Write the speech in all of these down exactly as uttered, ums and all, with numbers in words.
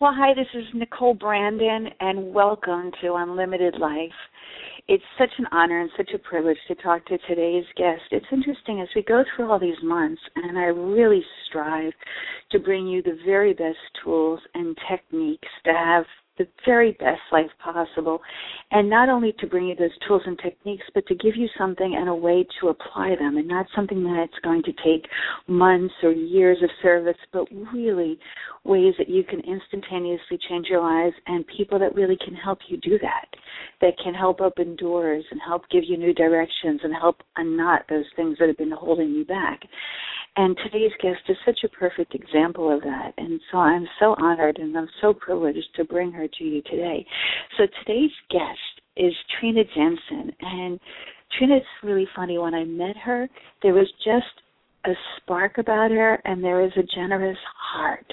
Well, hi, this is Nicole Brandon, and welcome to Unlimited Life. It's such an honor and such a privilege to talk to today's guest. It's interesting as we go through all these months, and I really strive to bring you the very best tools and techniques to have the very best life possible, and not only to bring you those tools and techniques, but to give you something and a way to apply them, and not something that's going to take months or years of service, but really ways that you can instantaneously change your lives, and people that really can help you do that, that can help open doors and help give you new directions and help unknot those things that have been holding you back. And today's guest is such a perfect example of that. And so I'm so honored and I'm so privileged to bring her to you today. So today's guest is Trina Jensen. And Trina is really funny. When I met her, there was just a spark about her, and there is a generous heart.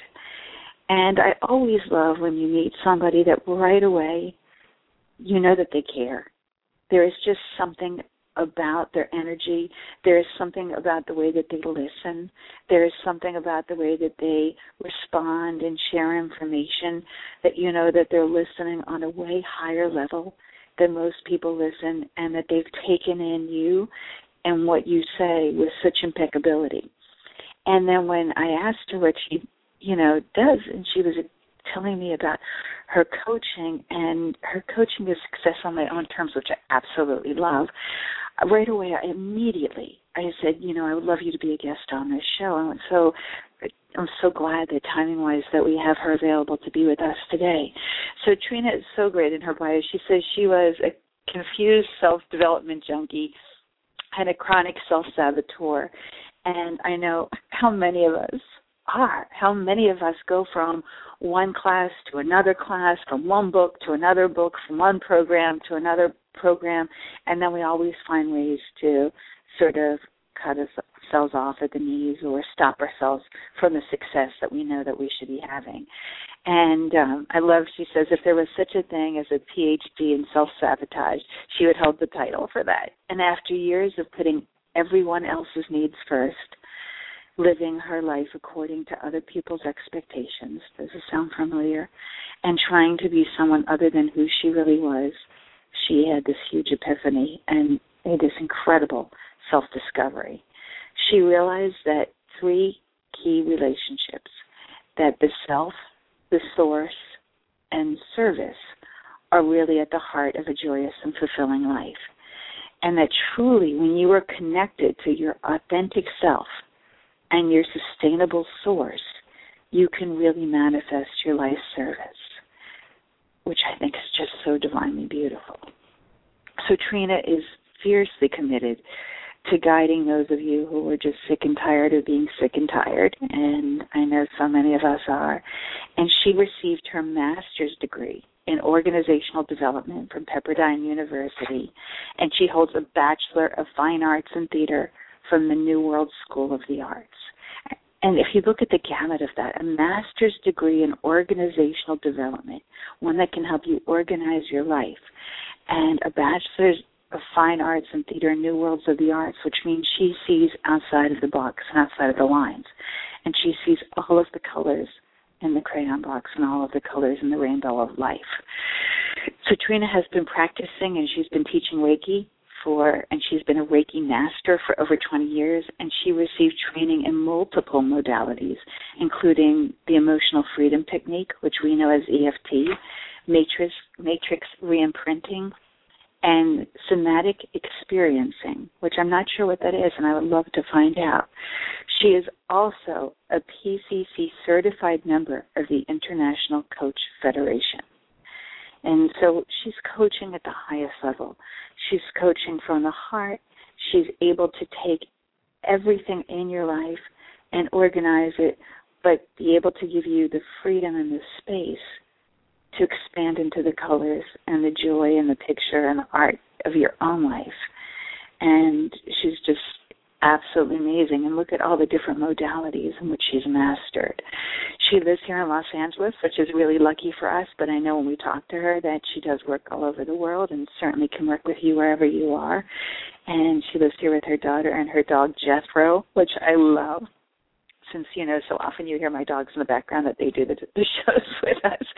And I always love when you meet somebody that right away you know that they care. There is just something about their energy. There is something about the way that they listen. There is something about the way that they respond and share information that you know that they're listening on a way higher level than most people listen, and that they've taken in you and what you say with such impeccability. And then when I asked her what she, you know, does, and she was telling me about her coaching and her coaching is success on my own terms, which I absolutely love. Right away, I immediately, I said, you know, I would love you to be a guest on this show. And so I'm so glad that timing-wise that we have her available to be with us today. So Trina is so great in her bio. She says she was a confused self-development junkie and a chronic self-saboteur. And I know how many of us are, how many of us go from one class to another class, from one book to another book, from one program to another program, and then we always find ways to sort of cut ourselves off at the knees or stop ourselves from the success that we know that we should be having. And um, I love, she says, if there was such a thing as a P H D in self-sabotage, she would hold the title for that. And after years of putting everyone else's needs first, living her life according to other people's expectations, does it sound familiar, and trying to be someone other than who she really was, she had this huge epiphany and made this incredible self-discovery. She realized that three key relationships, that the self, the source, and service are really at the heart of a joyous and fulfilling life. And that truly, when you are connected to your authentic self and your sustainable source, you can really manifest your life service, which I think is just so divinely beautiful. So Trina is fiercely committed to guiding those of you who are just sick and tired of being sick and tired, and I know so many of us are. And she received her master's degree in organizational development from Pepperdine University, and she holds a Bachelor of Fine Arts in Theater from the New World School of the Arts. And if you look at the gamut of that, a master's degree in organizational development, one that can help you organize your life, and a bachelor's of fine arts and theater and new worlds of the arts, which means she sees outside of the box and outside of the lines. And she sees all of the colors in the crayon box and all of the colors in the rainbow of life. So Trina has been practicing and she's been teaching Reiki for, and she's been a Reiki master for over twenty years, and she received training in multiple modalities, including the emotional freedom technique, which we know as E F T, matrix, matrix re-imprinting, and somatic experiencing, which I'm not sure what that is, and I would love to find out. She is also a P C C certified member of the International Coach Federation. And so she's coaching at the highest level. She's coaching from the heart. She's able to take everything in your life and organize it, but be able to give you the freedom and the space to expand into the colors and the joy and the picture and the art of your own life. And she's just absolutely amazing. And look at all the different modalities in which she's mastered. She lives here in Los Angeles, which is really lucky for us, but I know when we talk to her that she does work all over the world and certainly can work with you wherever you are. And she lives here with her daughter and her dog Jethro, which I love. Since, you know, so often you hear my dogs in the background that they do the, the shows with us.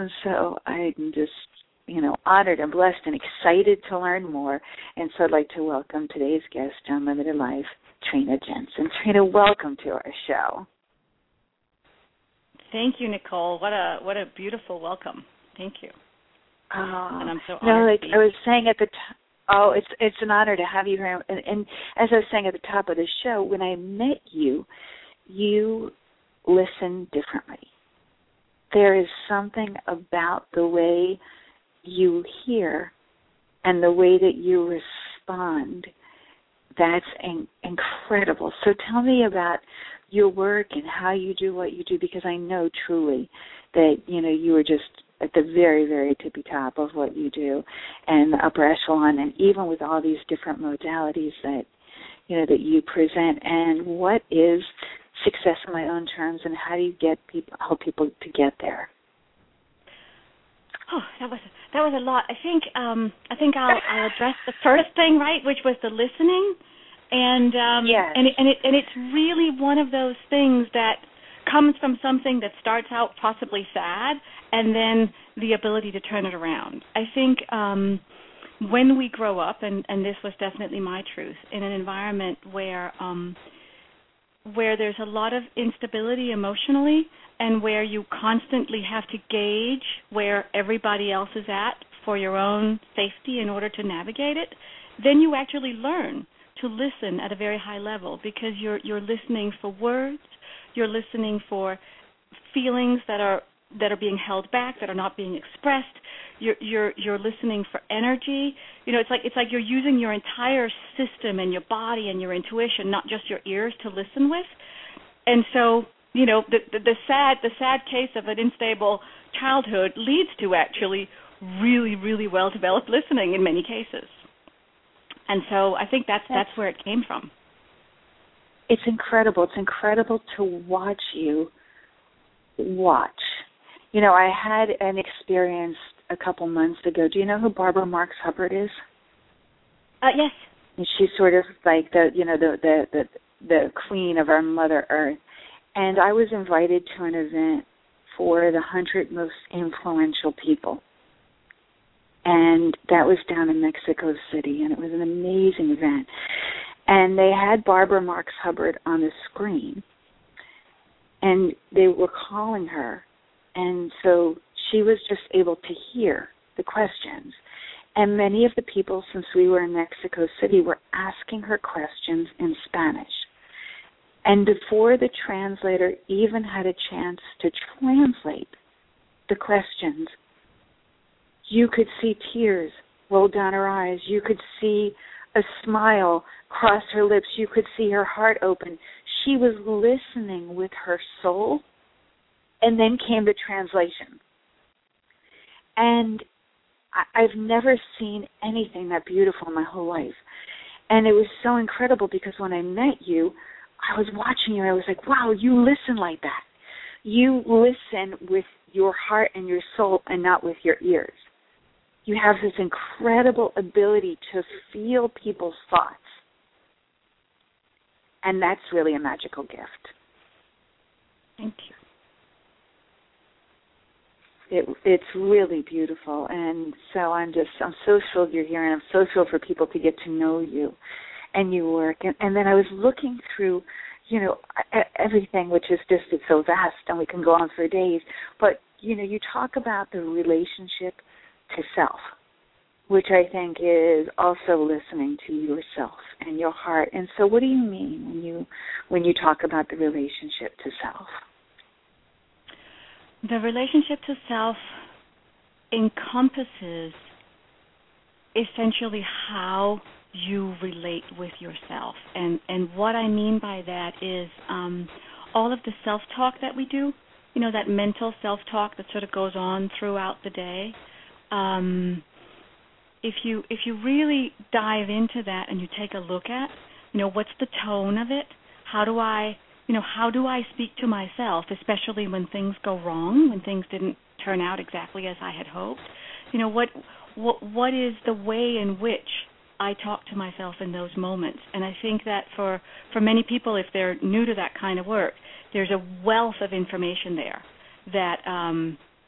And so I'm just, you know, honored and blessed and excited to learn more. And so I'd like to welcome today's guest on Limited Life, Trina Jensen. Trina, welcome to our show. Thank you, Nicole. What a what a beautiful welcome. Thank you. Uh, and I'm so no, honored like to be I was saying at the t- oh, it's it's an honor to have you here. And, and as I was saying at the top of the show, when I met you, you listen differently. There is something about the way you hear and the way that you respond that's in- incredible. So tell me about your work and how you do what you do, because I know truly that, you know, you are just at the very, very tippy top of what you do and the upper echelon, and even with all these different modalities that, you know, that you present. And what is success in my own terms, and how do you get people, help people to get there? Oh, that was that was a lot. I think um, I think I'll, I'll address the first thing, right, which was the listening, and um, yes. and it, and it and it's really one of those things that comes from something that starts out possibly sad, and then the ability to turn it around. I think um, when we grow up, and, and this was definitely my truth, in an environment where um, where there's a lot of instability emotionally, and where you constantly have to gauge where everybody else is at for your own safety in order to navigate it, then you actually learn to listen at a very high level, because you're you're listening for words, you're listening for feelings that are that are being held back, that are not being expressed. You're you're you're listening for energy. You know, it's like it's like you're using your entire system and your body and your intuition, not just your ears, to listen with. And so, you know, the, the, the sad the sad case of an unstable childhood leads to actually really, really well developed listening in many cases. And so I think that's that's where it came from. It's incredible. It's incredible to watch you watch. You know, I had an experience a couple months ago. Do you know who Barbara Marx Hubbard is? Uh, yes. And she's sort of like the, you know, the, the the the queen of our Mother Earth. And I was invited to an event for the hundred most influential people. And that was down in Mexico City, and it was an amazing event. And they had Barbara Marx Hubbard on the screen, and they were calling her. And so she was just able to hear the questions. And many of the people, since we were in Mexico City, were asking her questions in Spanish. And before the translator even had a chance to translate the questions, you could see tears roll down her eyes. You could see a smile cross her lips. You could see her heart open. She was listening with her soul, and then came the translation. And I, I've never seen anything that beautiful in my whole life. And it was so incredible, because when I met you, I was watching you, and I was like, wow, you listen like that. You listen with your heart and your soul and not with your ears. You have this incredible ability to feel people's thoughts. And that's really a magical gift. Thank you. It, it's really beautiful. And so I'm just, I'm so thrilled you're here, and I'm so thrilled for people to get to know you and your work. And, and then I was looking through, you know, everything, which is just, it's so vast, and we can go on for days. But, you know, you talk about the relationship to self, which I think is also listening to yourself and your heart. And so what do you mean when you when you talk about the relationship to self? The relationship to self encompasses essentially how you relate with yourself. And, and what I mean by that is um, all of the self-talk that we do, you know, that mental self-talk that sort of goes on throughout the day. Um, if you if you really dive into that and you take a look at, you know, what's the tone of it? How do I, you know, how do I speak to myself, especially when things go wrong, when things didn't turn out exactly as I had hoped? You know, what what what is the way in which I talk to myself in those moments? And I think that for for many people, if they're new to that kind of work, there's a wealth of information there that um,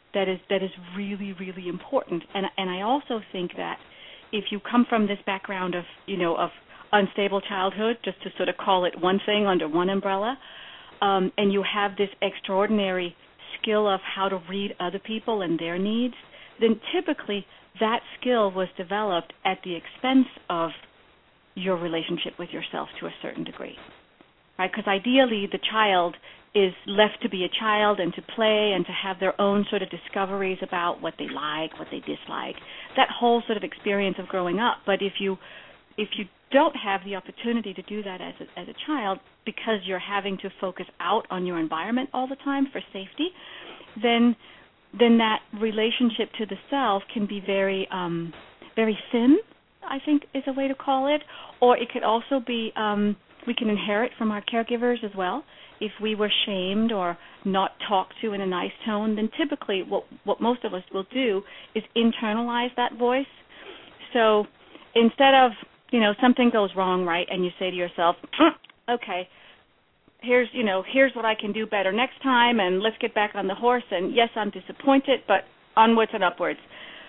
that is that is really, really important. And and I also think that if you come from this background of, you know, of unstable childhood, just to sort of call it one thing under one umbrella, um, and you have this extraordinary skill of how to read other people and their needs, then typically that skill was developed at the expense of your relationship with yourself to a certain degree, right? Because ideally the child is left to be a child and to play and to have their own sort of discoveries about what they like, what they dislike, that whole sort of experience of growing up. But if you if you don't have the opportunity to do that as a, as a child because you're having to focus out on your environment all the time for safety, then then that relationship to the self can be very um, very thin, I think is a way to call it. Or it could also be, um, we can inherit from our caregivers as well. If we were shamed or not talked to in a nice tone, then typically what, what most of us will do is internalize that voice. So instead of, you know, something goes wrong, right, and you say to yourself, okay, here's, you know, here's what I can do better next time, and let's get back on the horse, and yes, I'm disappointed, but onwards and upwards.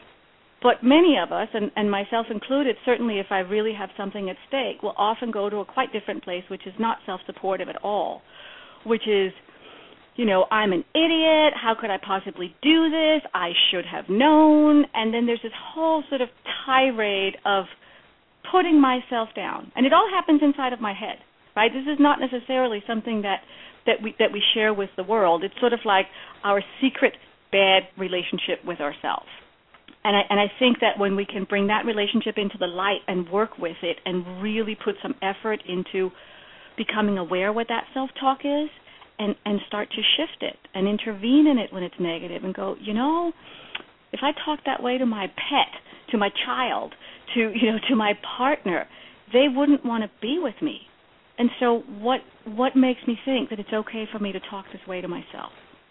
But many of us, and, and myself included, certainly if I really have something at stake, will often go to a quite different place, which is not self-supportive at all, which is, you know, I'm an idiot, how could I possibly do this, I should have known, and then there's this whole sort of tirade of putting myself down. And it all happens inside of my head, right? This is not necessarily something that, that we that we share with the world. It's sort of like our secret bad relationship with ourselves. And I, and I think that when we can bring that relationship into the light and work with it and really put some effort into becoming aware what that self-talk is and, and start to shift it and intervene in it when it's negative and go, you know, if I talk that way to my pet, to my child, to, you know, to my partner, they wouldn't want to be with me. And so what what makes me think that it's okay for me to talk this way to myself?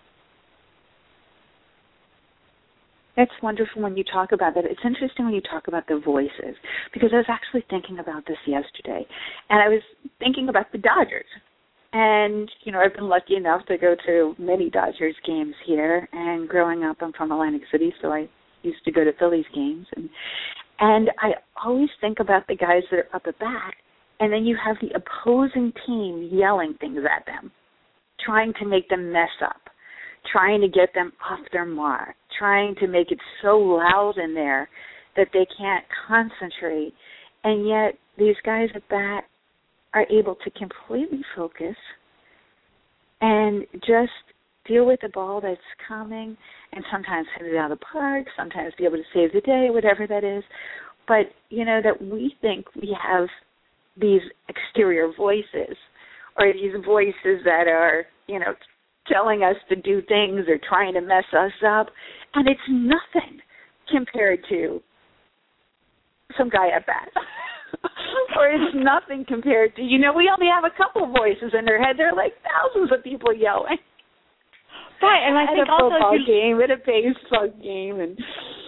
That's wonderful when you talk about that. It's interesting when you talk about the voices, because I was actually thinking about this yesterday, and I was thinking about the Dodgers. And, you know, I've been lucky enough to go to many Dodgers games here, and growing up, I'm from Atlantic City, so I used to go to Phillies games. And, and I always think about the guys that are up at bat, and then you have the opposing team yelling things at them, trying to make them mess up, trying to get them off their mark, trying to make it so loud in there that they can't concentrate. And yet these guys at bat are able to completely focus and just deal with the ball that's coming and sometimes hit it out of the park, sometimes be able to save the day, whatever that is. But, you know, that we think we have these exterior voices or these voices that are, you know, telling us to do things or trying to mess us up, and it's nothing compared to some guy at bat. Or it's nothing compared to, you know, we only have a couple voices in our head. There are like thousands of people yelling. Right, and I at think a also football you, game, at a baseball game, and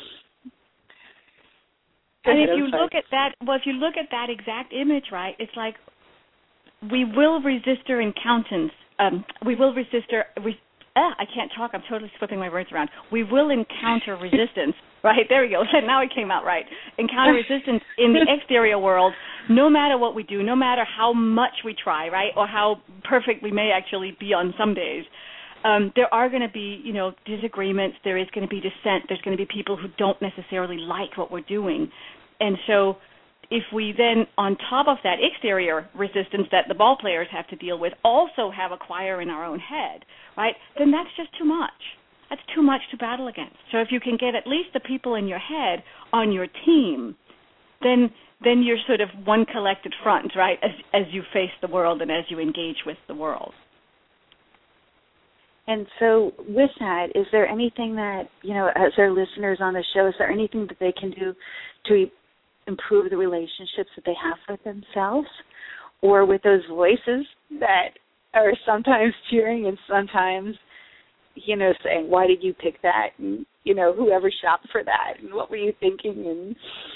and if you look at that, well, if you look at that exact image, right, it's like we will resist our encounters. Um, we will resist our. Re, ah, I can't talk. I'm totally flipping my words around. We will encounter resistance. Right, there we go. Now it came out right. Encounter resistance in the exterior world, no matter what we do, no matter how much we try, right, or how perfect we may actually be on some days. Um, there are going to be, you know, disagreements. There is going to be dissent. There's going to be people who don't necessarily like what we're doing. And so if we then, on top of that exterior resistance that the ball players have to deal with, also have a choir in our own head, right, then that's just too much. That's too much to battle against. So if you can get at least the people in your head on your team, then then you're sort of one collected front, right, as as you face the world and as you engage with the world. And so with that, is there anything that, you know, as our listeners on the show, is there anything that they can do to improve the relationships that they have with themselves or with those voices that are sometimes cheering and sometimes, you know, saying, why did you pick that? And, you know, whoever shopped for that? And what were you thinking? And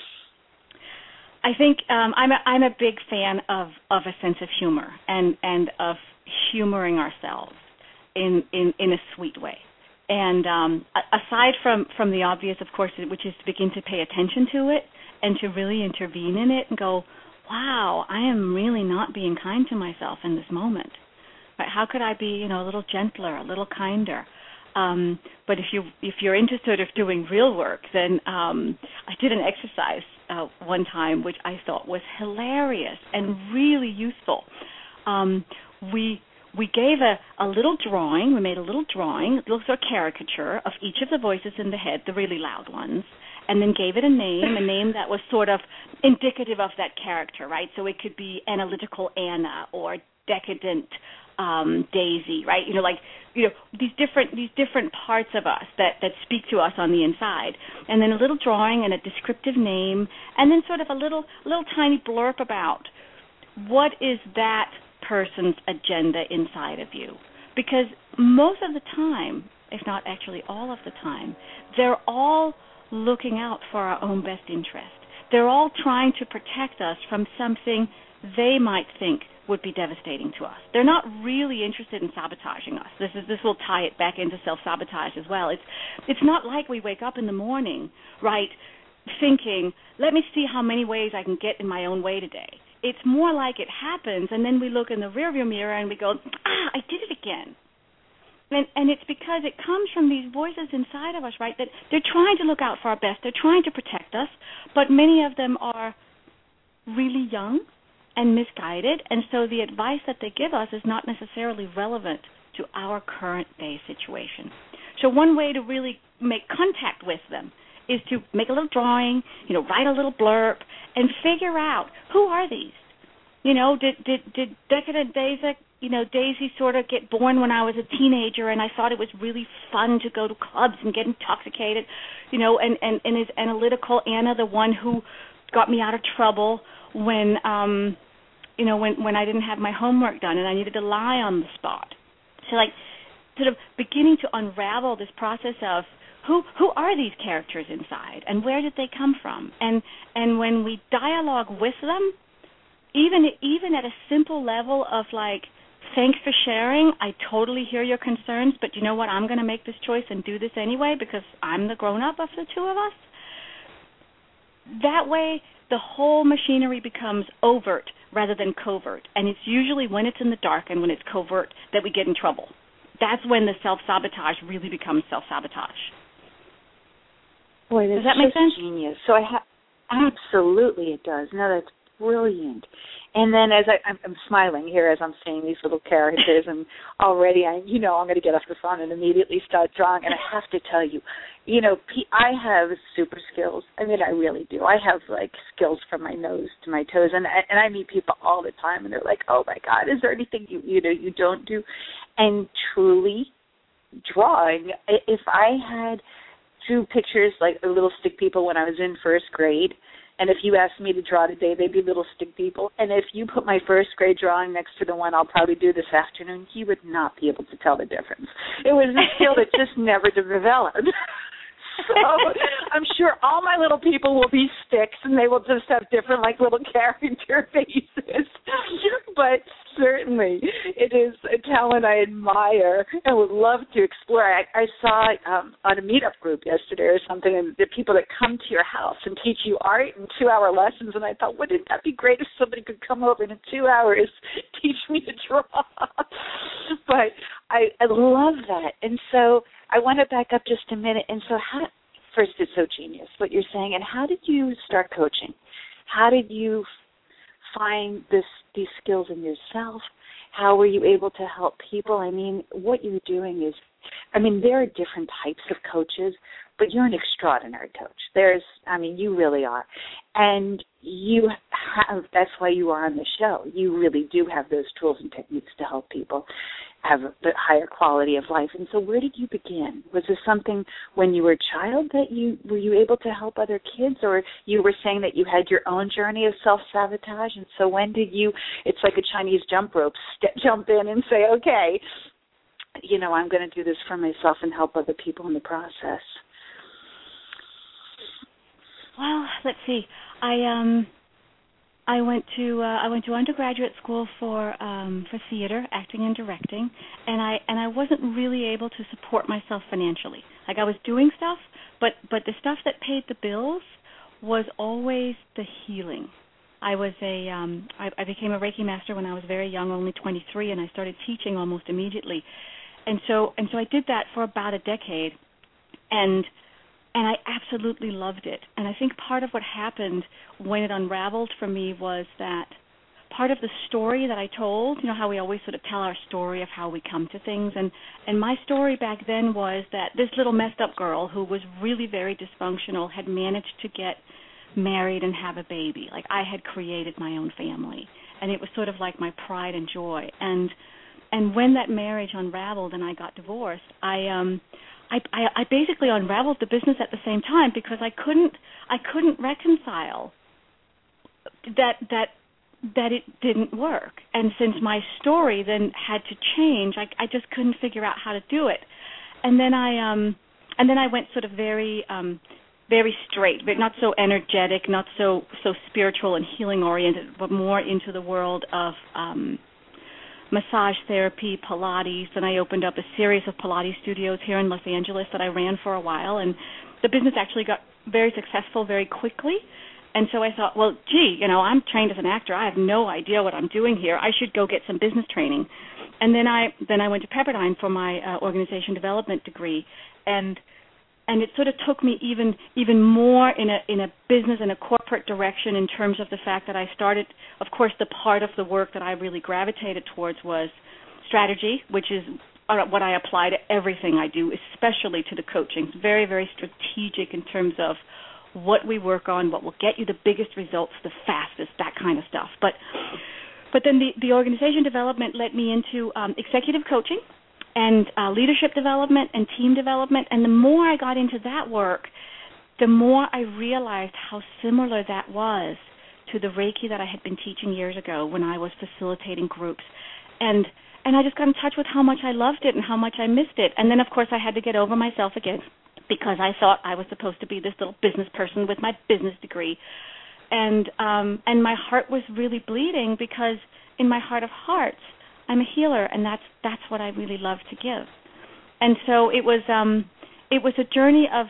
I think um, I'm, a, I'm a big fan of, of a sense of humor and, and of humoring ourselves in, in, in a sweet way. And um, aside from, from the obvious, of course, which is to begin to pay attention to it and to really intervene in it and go, wow, I am really not being kind to myself in this moment. Right? How could I be, you know, a little gentler, a little kinder? Um, but if you if you're into sort of doing real work, then um, I did an exercise uh, one time which I thought was hilarious and really useful. Um, we we gave a, a little drawing. We made a little drawing, a little sort of caricature of each of the voices in the head, the really loud ones, and then gave it a name, a name that was sort of indicative of that character, right? So it could be analytical Anna or decadent um, Daisy, right? You know, like you know these different these different parts of us that, that speak to us on the inside, and then a little drawing and a descriptive name, and then sort of a little little tiny blurb about what is that person's agenda inside of you, because most of the time, if not actually all of the time, they're all looking out for our own best interest. They're all trying to protect us from something they might think would be devastating to us. They're not really interested in sabotaging us. This is this will tie it back into self-sabotage as well. It's it's not like we wake up in the morning, right, thinking, let me see how many ways I can get in my own way today. It's more like it happens, and then we look in the rearview mirror and we go, ah, I did it again. And, and it's because it comes from these voices inside of us, right, that they're trying to look out for our best. They're trying to protect us, but many of them are really young and misguided, and so the advice that they give us is not necessarily relevant to our current day situation. So one way to really make contact with them is to make a little drawing, you know, write a little blurb, and figure out, who are these? You know, did did, did decadent Daisy, you know, Daisy sort of get born when I was a teenager and I thought it was really fun to go to clubs and get intoxicated, you know, and, and, and is analytical Anna the one who got me out of trouble when, um, you know, when, when I didn't have my homework done and I needed to lie on the spot. So, like, sort of beginning to unravel this process of, Who who are these characters inside, and where did they come from? And and when we dialogue with them, even even at a simple level of like, thanks for sharing, I totally hear your concerns, but you know what, I'm going to make this choice and do this anyway because I'm the grown-up of the two of us. That way, the whole machinery becomes overt rather than covert, and it's usually when it's in the dark and when it's covert that we get in trouble. That's when the self-sabotage really becomes self-sabotage. Boy, does that make sense? Genius. So I ha- absolutely it does. No, that's brilliant. And then as I, I'm, I'm smiling here as I'm seeing these little characters, and already I, you know, I'm going to get off the phone and immediately start drawing. And I have to tell you, you know, I have super skills. I mean, I really do. I have like skills from my nose to my toes, and and I meet people all the time, and they're like, "Oh my God, is there anything you you know you don't do?" And truly, drawing. If I had drew pictures like little stick people when I was in first grade, and if you asked me to draw today, they'd be little stick people. And if you put my first grade drawing next to the one I'll probably do this afternoon, you would not be able to tell the difference. It was a skill that just never developed. So I'm sure all my little people will be sticks, and they will just have different, like, little character faces. But certainly it is a talent I admire and would love to explore. I, I saw um, on a meetup group yesterday or something, and the people that come to your house and teach you art in two-hour lessons, and I thought, wouldn't that be great if somebody could come over and in two hours teach me to draw? But I, I love that. And so I want to back up just a minute. And so how, first, it's so genius what you're saying. And how did you start coaching? How did you find this these skills in yourself? How were you able to help people? I mean, what you're doing is, I mean, there are different types of coaches, but you're an extraordinary coach. There's, I mean, you really are. And you have, that's why you are on the show. You really do have those tools and techniques to help people have a higher quality of life. And so where did you begin? Was this something when you were a child that you, were you able to help other kids, or you were saying that you had your own journey of self-sabotage? And so when did you, it's like a Chinese jump rope, step, jump in and say, okay, you know, I'm going to do this for myself and help other people in the process? Well, let's see. I um, I went to uh, I went to undergraduate school for um, for theater, acting and directing, and I and I wasn't really able to support myself financially. Like I was doing stuff, but but the stuff that paid the bills was always the healing. I was a um, I, I became a Reiki master when I was very young, only twenty-three, and I started teaching almost immediately. And so and so I did that for about a decade, and and I absolutely loved it. And I think part of what happened when it unraveled for me was that part of the story that I told, you know how we always sort of tell our story of how we come to things, and, and my story back then was that this little messed up girl who was really very dysfunctional had managed to get married and have a baby. Like I had created my own family, and it was sort of like my pride and joy. And and when that marriage unraveled and I got divorced, I um I, I, I basically unraveled the business at the same time because I couldn't I couldn't reconcile that that that it didn't work. And since my story then had to change, I, I just couldn't figure out how to do it. And then I um and then I went sort of very um very straight, but not so energetic, not so so spiritual and healing oriented, but more into the world of um massage therapy, Pilates, and I opened up a series of Pilates studios here in Los Angeles that I ran for a while, and the business actually got very successful very quickly. And so I thought, well, gee, you know, I'm trained as an actor. I have no idea what I'm doing here. I should go get some business training. And then I then I went to Pepperdine for my uh, organization development degree, and and it sort of took me even even more in a in a business and a corporate direction in terms of the fact that I started, of course, the part of the work that I really gravitated towards was strategy, which is what I apply to everything I do, especially to the coaching. It's very, very strategic in terms of what we work on, what will get you the biggest results the fastest, that kind of stuff. But but then the, the organization development led me into um, executive coaching and uh, leadership development and team development. And the more I got into that work, the more I realized how similar that was to the Reiki that I had been teaching years ago when I was facilitating groups. And and I just got in touch with how much I loved it and how much I missed it. And then, of course, I had to get over myself again because I thought I was supposed to be this little business person with my business degree. And um, and my heart was really bleeding because in my heart of hearts, I'm a healer, and that's that's what I really love to give. And so it was um, it was a journey of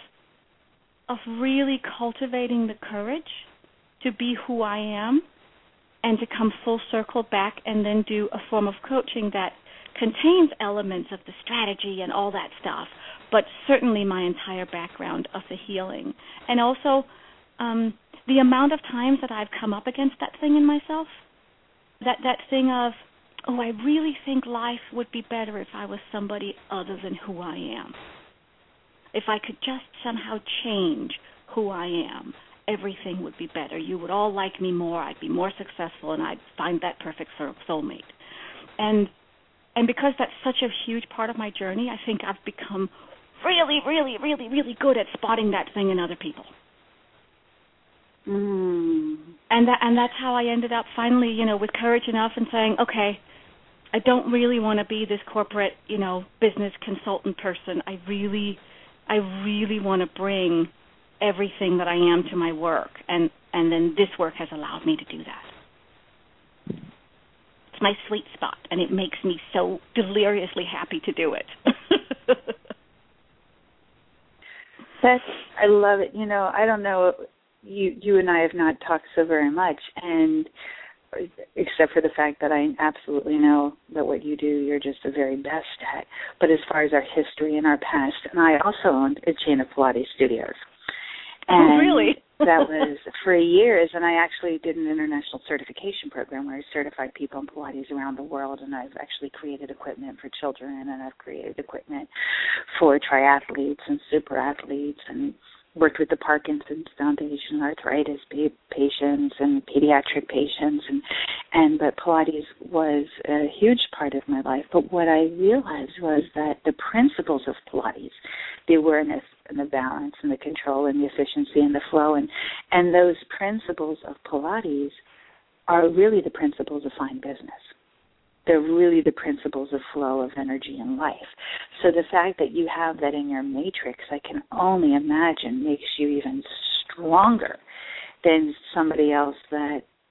of really cultivating the courage to be who I am and to come full circle back and then do a form of coaching that contains elements of the strategy and all that stuff, but certainly my entire background of the healing. And also um, the amount of times that I've come up against that thing in myself, that, that thing of, oh, I really think life would be better if I was somebody other than who I am. If I could just somehow change who I am, everything would be better. You would all like me more. I'd be more successful, and I'd find that perfect soulmate. And and because that's such a huge part of my journey, I think I've become really, really, really, really good at spotting that thing in other people. Mm. And that and that's how I ended up finally, you know, with courage enough and saying, okay, I don't really want to be this corporate, you know, business consultant person. I really, I really want to bring everything that I am to my work, and, and then this work has allowed me to do that. It's my sweet spot, and it makes me so deliriously happy to do it. That's, I love it. You know, I don't know, you you and I have not talked so very much, and except for the fact that I absolutely know that what you do, you're just the very best at. But as far as our history and our past, and I also owned a chain of Pilates studios. And oh, really? that was for years, and I actually did an international certification program where I certified people in Pilates around the world, and I've actually created equipment for children, and I've created equipment for triathletes and super athletes, and worked with the Parkinson's Foundation, arthritis patients and pediatric patients, and, and but Pilates was a huge part of my life. But what I realized was that the principles of Pilates, the awareness and the balance and the control and the efficiency and the flow, and, and those principles of Pilates are really the principles of fine business. They're really the principles of flow of energy in life. So the fact that you have that in your matrix, I can only imagine, makes you even stronger than somebody else that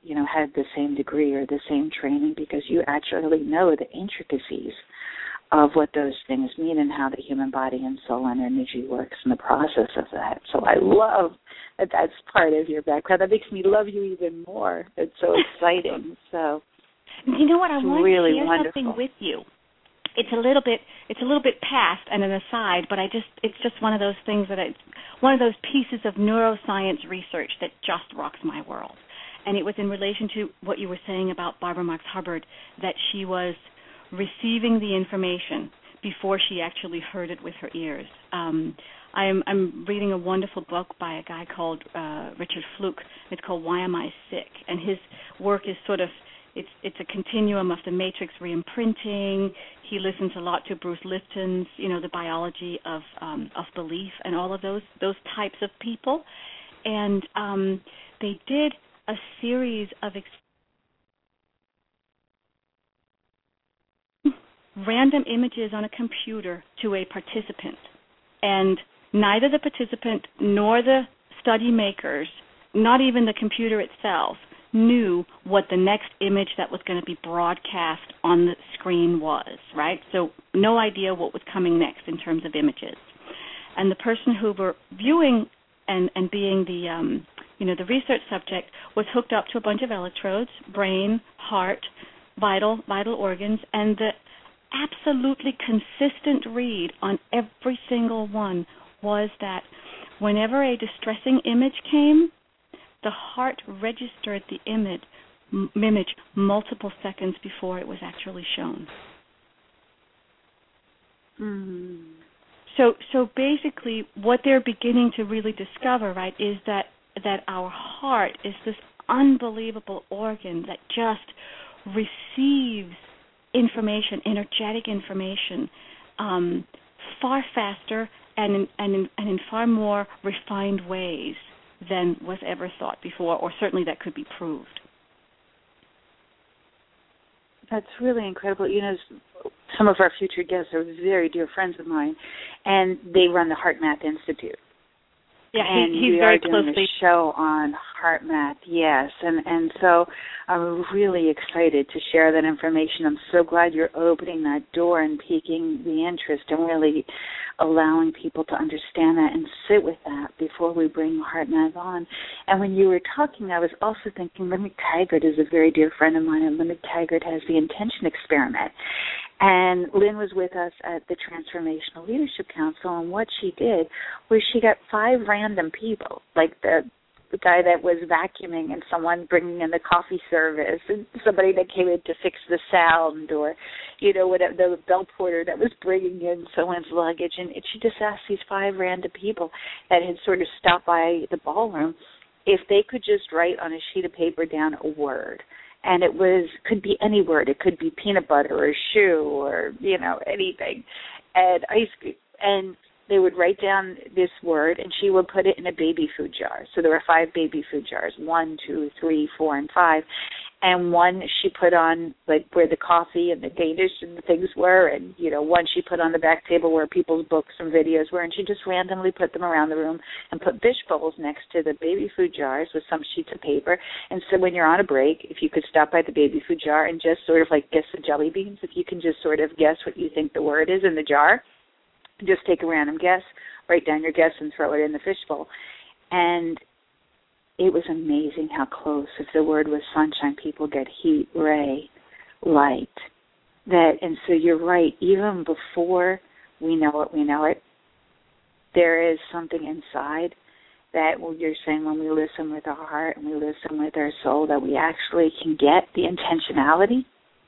you know, had the same degree or the same training, because you actually know the intricacies of what those things mean and how the human body and soul and energy works in the process of that. So I love that that's part of your background. That makes me love you even more. It's so exciting. So you know what? I want really to share wonderful. something with you. It's a little bit, it's a little bit past and an aside, but I just, it's just one of those things that it's one of those pieces of neuroscience research that just rocks my world. And it was in relation to what you were saying about Barbara Marx Hubbard, that she was receiving the information before she actually heard it with her ears. Um, I'm, I'm reading a wonderful book by a guy called uh, Richard Fluke. It's called Why Am I Sick? And his work is sort of, it's it's a continuum of the matrix reimprinting. He listens a lot to Bruce Lipton's, you know, the biology of um, of belief and all of those those types of people. And um, they did a series of ex- random images on a computer to a participant, and neither the participant nor the study makers, not even the computer itself, knew what the next image that was going to be broadcast on the screen was, right? So no idea what was coming next in terms of images. And the person who were viewing and, and being the, um, you know, the research subject was hooked up to a bunch of electrodes, brain, heart, vital, vital organs, and the absolutely consistent read on every single one was that whenever a distressing image came, the heart registered the image, m- image multiple seconds before it was actually shown. Mm. So, so basically, what they're beginning to really discover, right, is that that our heart is this unbelievable organ that just receives information, energetic information, um, far faster and in, and in, and in far more refined ways than was ever thought before, or certainly that could be proved. That's really incredible. You know, some of our future guests are very dear friends of mine, and they run the HeartMath Institute. Yeah, and he, he's we very are doing closely. a show on HeartMath, yes, and and so I'm really excited to share that information. I'm so glad you're opening that door and piquing the interest and really allowing people to understand that and sit with that before we bring HeartMath on. And when you were talking, I was also thinking Lynn McTaggart is a very dear friend of mine, and Lynn McTaggart has the Intention Experiment. And Lynn was with us at the Transformational Leadership Council, and what she did was she got five random people, like the, the guy that was vacuuming and someone bringing in the coffee service and somebody that came in to fix the sound, or, you know, whatever, the bell porter that was bringing in someone's luggage. And she just asked these five random people that had sort of stopped by the ballroom if they could just write on a sheet of paper down a word. And it was could be any word. It could be peanut butter or shoe or, you know, anything. And ice cream. And they would write down this word, and she would put it in a baby food jar. So there were five baby food jars, one, two, three, four, and five. And one she put on, like, where the coffee and the Danish and the things were, and, you know, one she put on the back table where people's books and videos were, and she just randomly put them around the room and put dish bowls next to the baby food jars with some sheets of paper. And so when you're on a break, if you could stop by the baby food jar and just sort of like guess the jelly beans, if you can just sort of guess what you think the word is in the jar, just take a random guess, write down your guess, and throw it in the fishbowl. And it was amazing how close. If the word was sunshine, people get heat, ray, light. That, and so you're right, even before we know it, we know it, there is something inside that, well, you're saying when we listen with our heart and we listen with our soul, that we actually can get the intentionality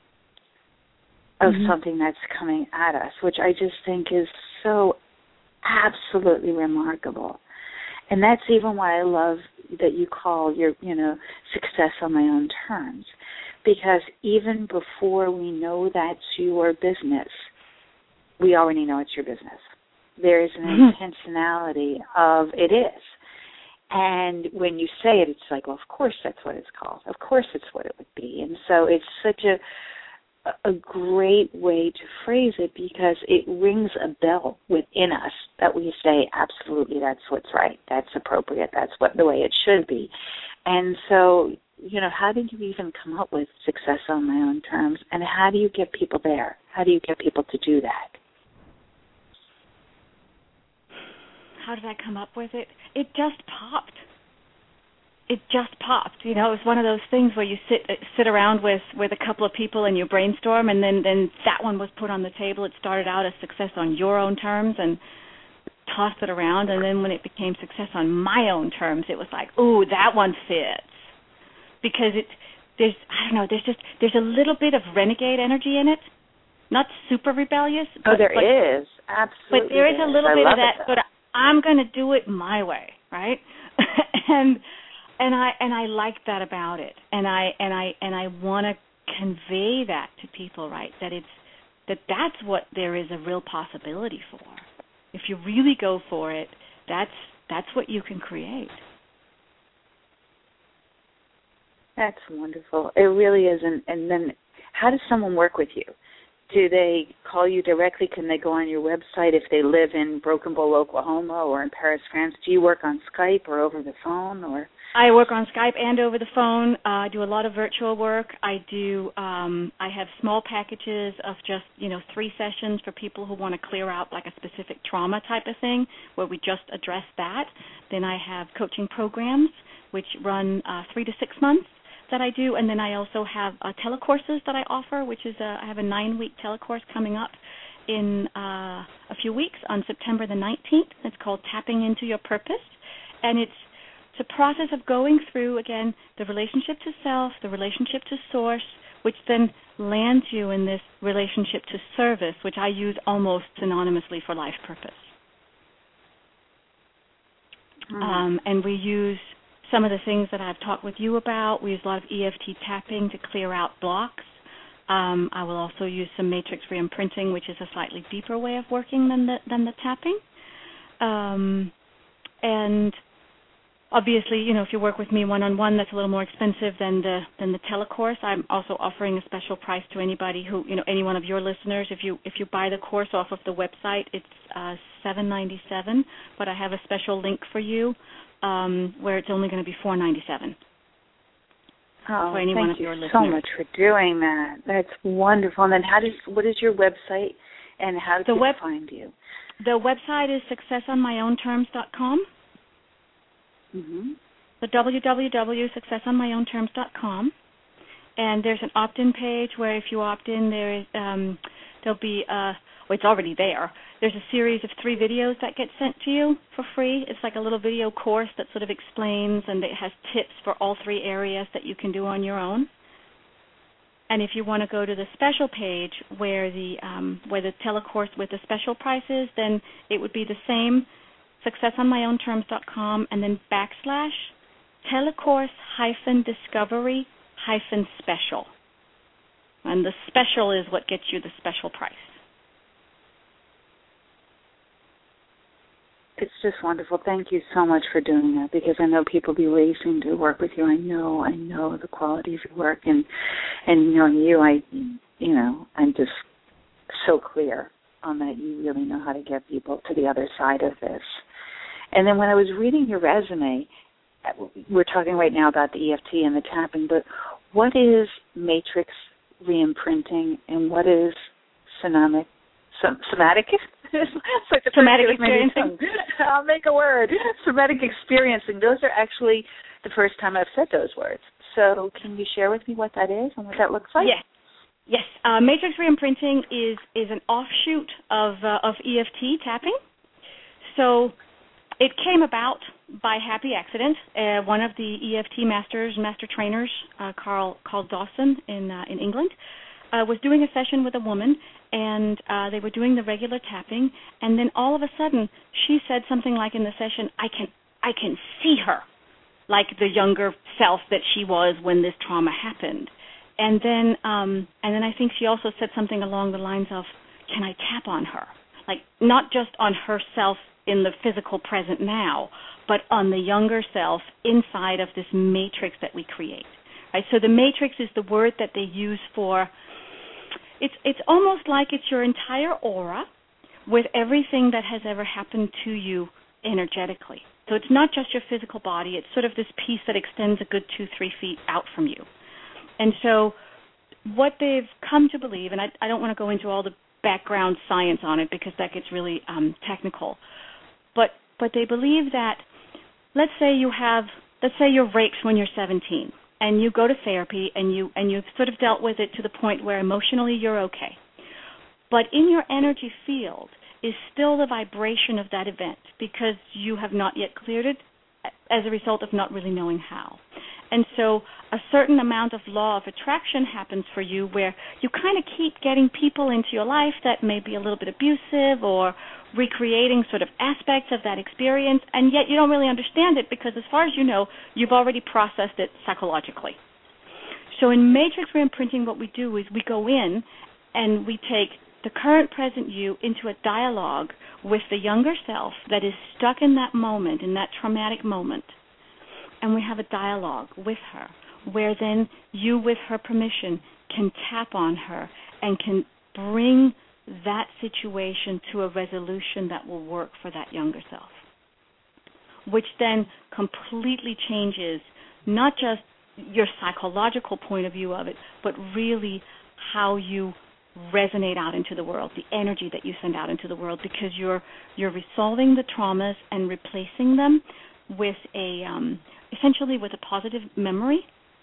of mm-hmm. something that's coming at us, which I just think is so absolutely remarkable. And that's even why I love that you call your, you know, success on my own terms. Because even before we know that's your business, we already know it's your business. There is an mm-hmm. intentionality of it is. And when you say it, it's like, well, of course that's what it's called. Of course it's what it would be. And so it's such a a great way to phrase it, because it rings a bell within us that we say, absolutely, that's what's right, that's appropriate, that's what the way it should be. And so you know, how did you even come up with Success on My Own Terms, and how do you get people there? How do you get people to do that? How did I come up with it? It just popped. It just popped. You know, it was one of those things where you sit sit around with, with a couple of people and you brainstorm, and then, then that one was put on the table. It started out as Success on Your Own Terms, and tossed it around, and then when it became Success on My Own Terms, it was like, ooh, that one fits. Because it, there's, I don't know, there's just, there's a little bit of renegade energy in it. Not super rebellious. Oh, but, there but, is. Absolutely. But there is a little I bit of that, that, but I'm going to do it my way, right? and and I and I like that about it. And I and I and I want to convey that to people, right? That it's that that's what there is a real possibility for. If you really go for it, that's that's what you can create. That's wonderful. It really is. And, and then how does someone work with you? Do they call you directly? Can they go on your website if they live in Broken Bow, Oklahoma, or in Paris, France? Do you work on Skype or over the phone? Or I work on Skype and over the phone. Uh, I do a lot of virtual work. I do. Um, I have small packages of just you know three sessions for people who want to clear out like a specific trauma type of thing, where we just address that. Then I have coaching programs which run uh, three to six months that I do, and then I also have uh, telecourses that I offer, which is a, I have a nine-week telecourse coming up in uh, a few weeks on September the nineteenth. It's called Tapping Into Your Purpose, and it's it's a process of going through, again, the relationship to self, the relationship to source, which then lands you in this relationship to service, which I use almost synonymously for life purpose. Mm. Um, and we use some of the things that I've talked with you about. We use a lot of E F T tapping to clear out blocks. Um, I will also use some matrix reimprinting, which is a slightly deeper way of working than the, than the tapping. Um, and obviously, you know, if you work with me one-on-one, that's a little more expensive than the than the telecourse. I'm also offering a special price to anybody who, you know, any one of your listeners. If you if you buy the course off of the website, it's uh, seven ninety-seven. But I have a special link for you um, where it's only going to be four ninety-seven. Oh, for any thank one of you your so listeners. much for doing that. That's wonderful. And then, how does what is your website, and how do the people web, find you? The website is success on my own terms dot com. Mm-hmm. So w w w dot success on my own terms dot com, and there's an opt-in page where if you opt in, there is um, there'll be uh, well, it's already there. There's a series of three videos that get sent to you for free. It's like a little video course that sort of explains, and it has tips for all three areas that you can do on your own. And if you want to go to the special page where the um, where the telecourse with the special price is, then it would be the same, success on my own terms dot com, and then backslash telecourse hyphen discovery hyphen special. And the special is what gets you the special price. It's just wonderful. Thank you so much for doing that, because I know people be racing to work with you. I know, I know the quality of your work, and and knowing you, I, you know, I'm just so clear on that. You really know how to get people to the other side of this. And then when I was reading your resume, we're talking right now about the E F T and the tapping, but what is matrix reimprinting and what is somatic? Somatic? It's like the somatic experiencing. I'll make a word. Somatic experiencing. Those are actually the first time I've said those words. So can you share with me what that is and what that looks like? Yes. Yes. Uh, matrix reimprinting is is an offshoot of uh, of E F T tapping. So it came about by happy accident. Uh, one of the E F T masters, master trainers, uh, Carl Carl Dawson in uh, in England, uh, was doing a session with a woman, and uh, they were doing the regular tapping, and then all of a sudden she said something like in the session, "I can I can see her, like the younger self that she was when this trauma happened." And then um, and then I think she also said something along the lines of, "Can I tap on her?" Like not just on herself in the physical present now, but on the younger self inside of this matrix that we create. Right? So the matrix is the word that they use for, it's it's almost like it's your entire aura with everything that has ever happened to you energetically. So it's not just your physical body. It's sort of this piece that extends a good two, three feet out from you. And so what they've come to believe, and I, I don't want to go into all the background science on it because that gets really um, technical, but but they believe that, let's say you have, let's say you're raped when you're seventeen, and you go to therapy, and you and you've sort of dealt with it to the point where emotionally you're okay. But in your energy field is still the vibration of that event because you have not yet cleared it as a result of not really knowing how. And so a certain amount of law of attraction happens for you where you kind of keep getting people into your life that may be a little bit abusive or recreating sort of aspects of that experience, and yet you don't really understand it because as far as you know, you've already processed it psychologically. So in matrix reimprinting, what we do is we go in and we take the current present you into a dialogue with the younger self that is stuck in that moment, in that traumatic moment. And we have a dialogue with her where then you, with her permission, can tap on her and can bring that situation to a resolution that will work for that younger self, which then completely changes not just your psychological point of view of it, but really how you resonate out into the world, the energy that you send out into the world, because you're you're resolving the traumas and replacing them with a um, essentially with a positive memory.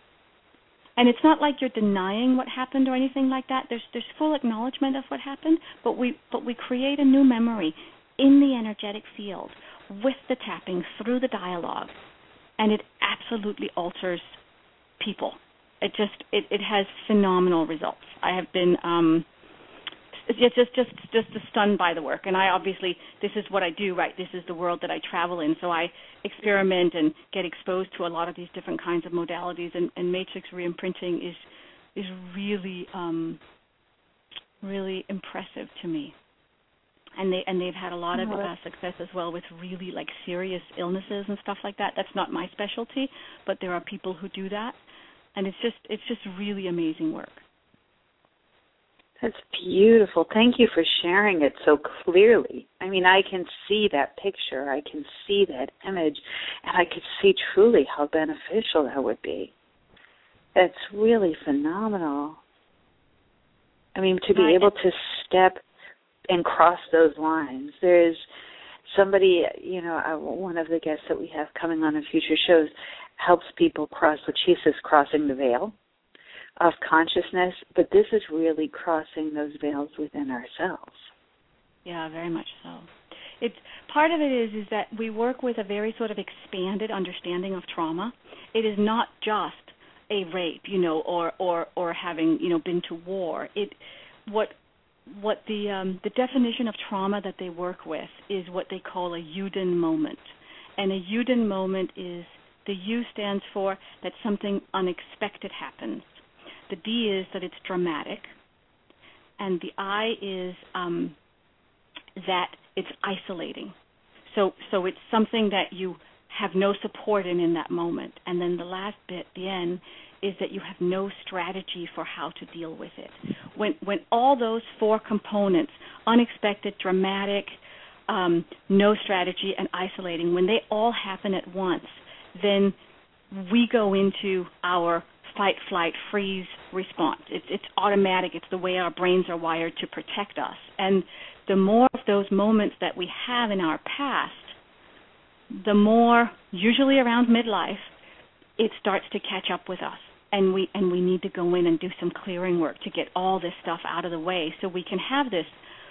And it's not like you're denying what happened or anything like that. There's there's full acknowledgement of what happened, but we but we create a new memory in the energetic field with the tapping through the dialogue, and it absolutely alters people. It just it, it has phenomenal results. I have been um, just just just just stunned by the work, and I obviously this is what I do, right? This is the world that I travel in, so I experiment and get exposed to a lot of these different kinds of modalities, and, and matrix reimprinting is is really um, really impressive to me. And they and they've had a lot of uh, success as well with really like serious illnesses and stuff like that. That's not my specialty, but there are people who do that. And it's just it's just really amazing work. That's beautiful. Thank you for sharing it so clearly. I mean, I can see that picture. I can see that image. And I could see truly how beneficial that would be. That's really phenomenal. I mean, to be right. able to step and cross those lines. There's somebody, you know, one of the guests that we have coming on in future shows helps people cross what she says crossing the veil of consciousness, but this is really crossing those veils within ourselves. Yeah, very much so. It's part of it is is that we work with a very sort of expanded understanding of trauma. It is not just a rape, you know, or or or having, you know, been to war. It what what the um, the definition of trauma that they work with is what they call a Yuden moment, and a Yuden moment is the U stands for that something unexpected happens. The D is that it's dramatic. And the I is um, that it's isolating. So so it's something that you have no support in in that moment. And then the last bit, the N, is that you have no strategy for how to deal with it. When when all those four components, unexpected, dramatic, um, no strategy, and isolating, when they all happen at once, then we go into our fight, flight, freeze response. It's, it's automatic. It's the way our brains are wired to protect us. And the more of those moments that we have in our past, the more, usually around midlife, it starts to catch up with us. And we and we need to go in and do some clearing work to get all this stuff out of the way so we can have this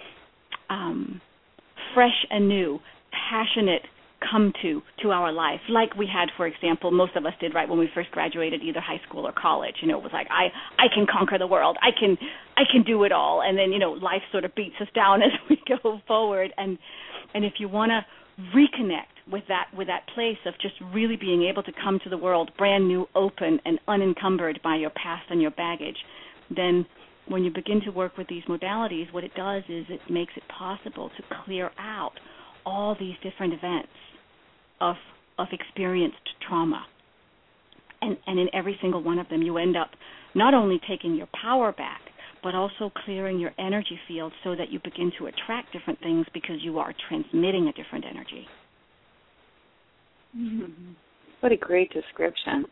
um, fresh and new, passionate come to to our life, like we had, for example, most of us did, right, when we first graduated either high school or college. You know, it was like, I, I can conquer the world. I can I can do it all. And then, you know, life sort of beats us down as we go forward. And and if you want to reconnect with that with that place of just really being able to come to the world brand new, open, and unencumbered by your past and your baggage, then when you begin to work with these modalities, what it does is it makes it possible to clear out all these different events of of experienced trauma. And and in every single one of them, you end up not only taking your power back, but also clearing your energy field so that you begin to attract different things because you are transmitting a different energy. Mm-hmm. What a great description.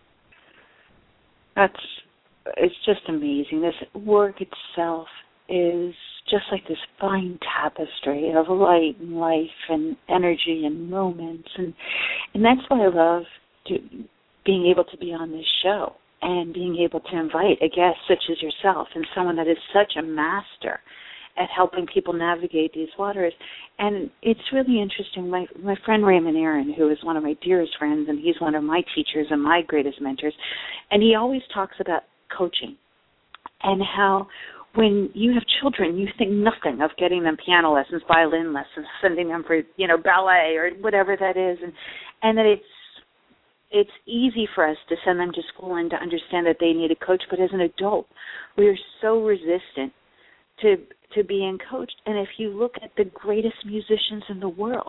That's, it's just amazing. This work itself is just like this fine tapestry of light and life and energy and moments. And and that's why I love to, being able to be on this show and being able to invite a guest such as yourself and someone that is such a master at helping people navigate these waters. And it's really interesting. My my friend Raymond Aaron, who is one of my dearest friends, and he's one of my teachers and my greatest mentors, and he always talks about coaching and how when you have children, you think nothing of getting them piano lessons, violin lessons, sending them for, you know, ballet or whatever that is, and and that it's it's easy for us to send them to school and to understand that they need a coach. But as an adult, we are so resistant to to being coached. And if you look at the greatest musicians in the world,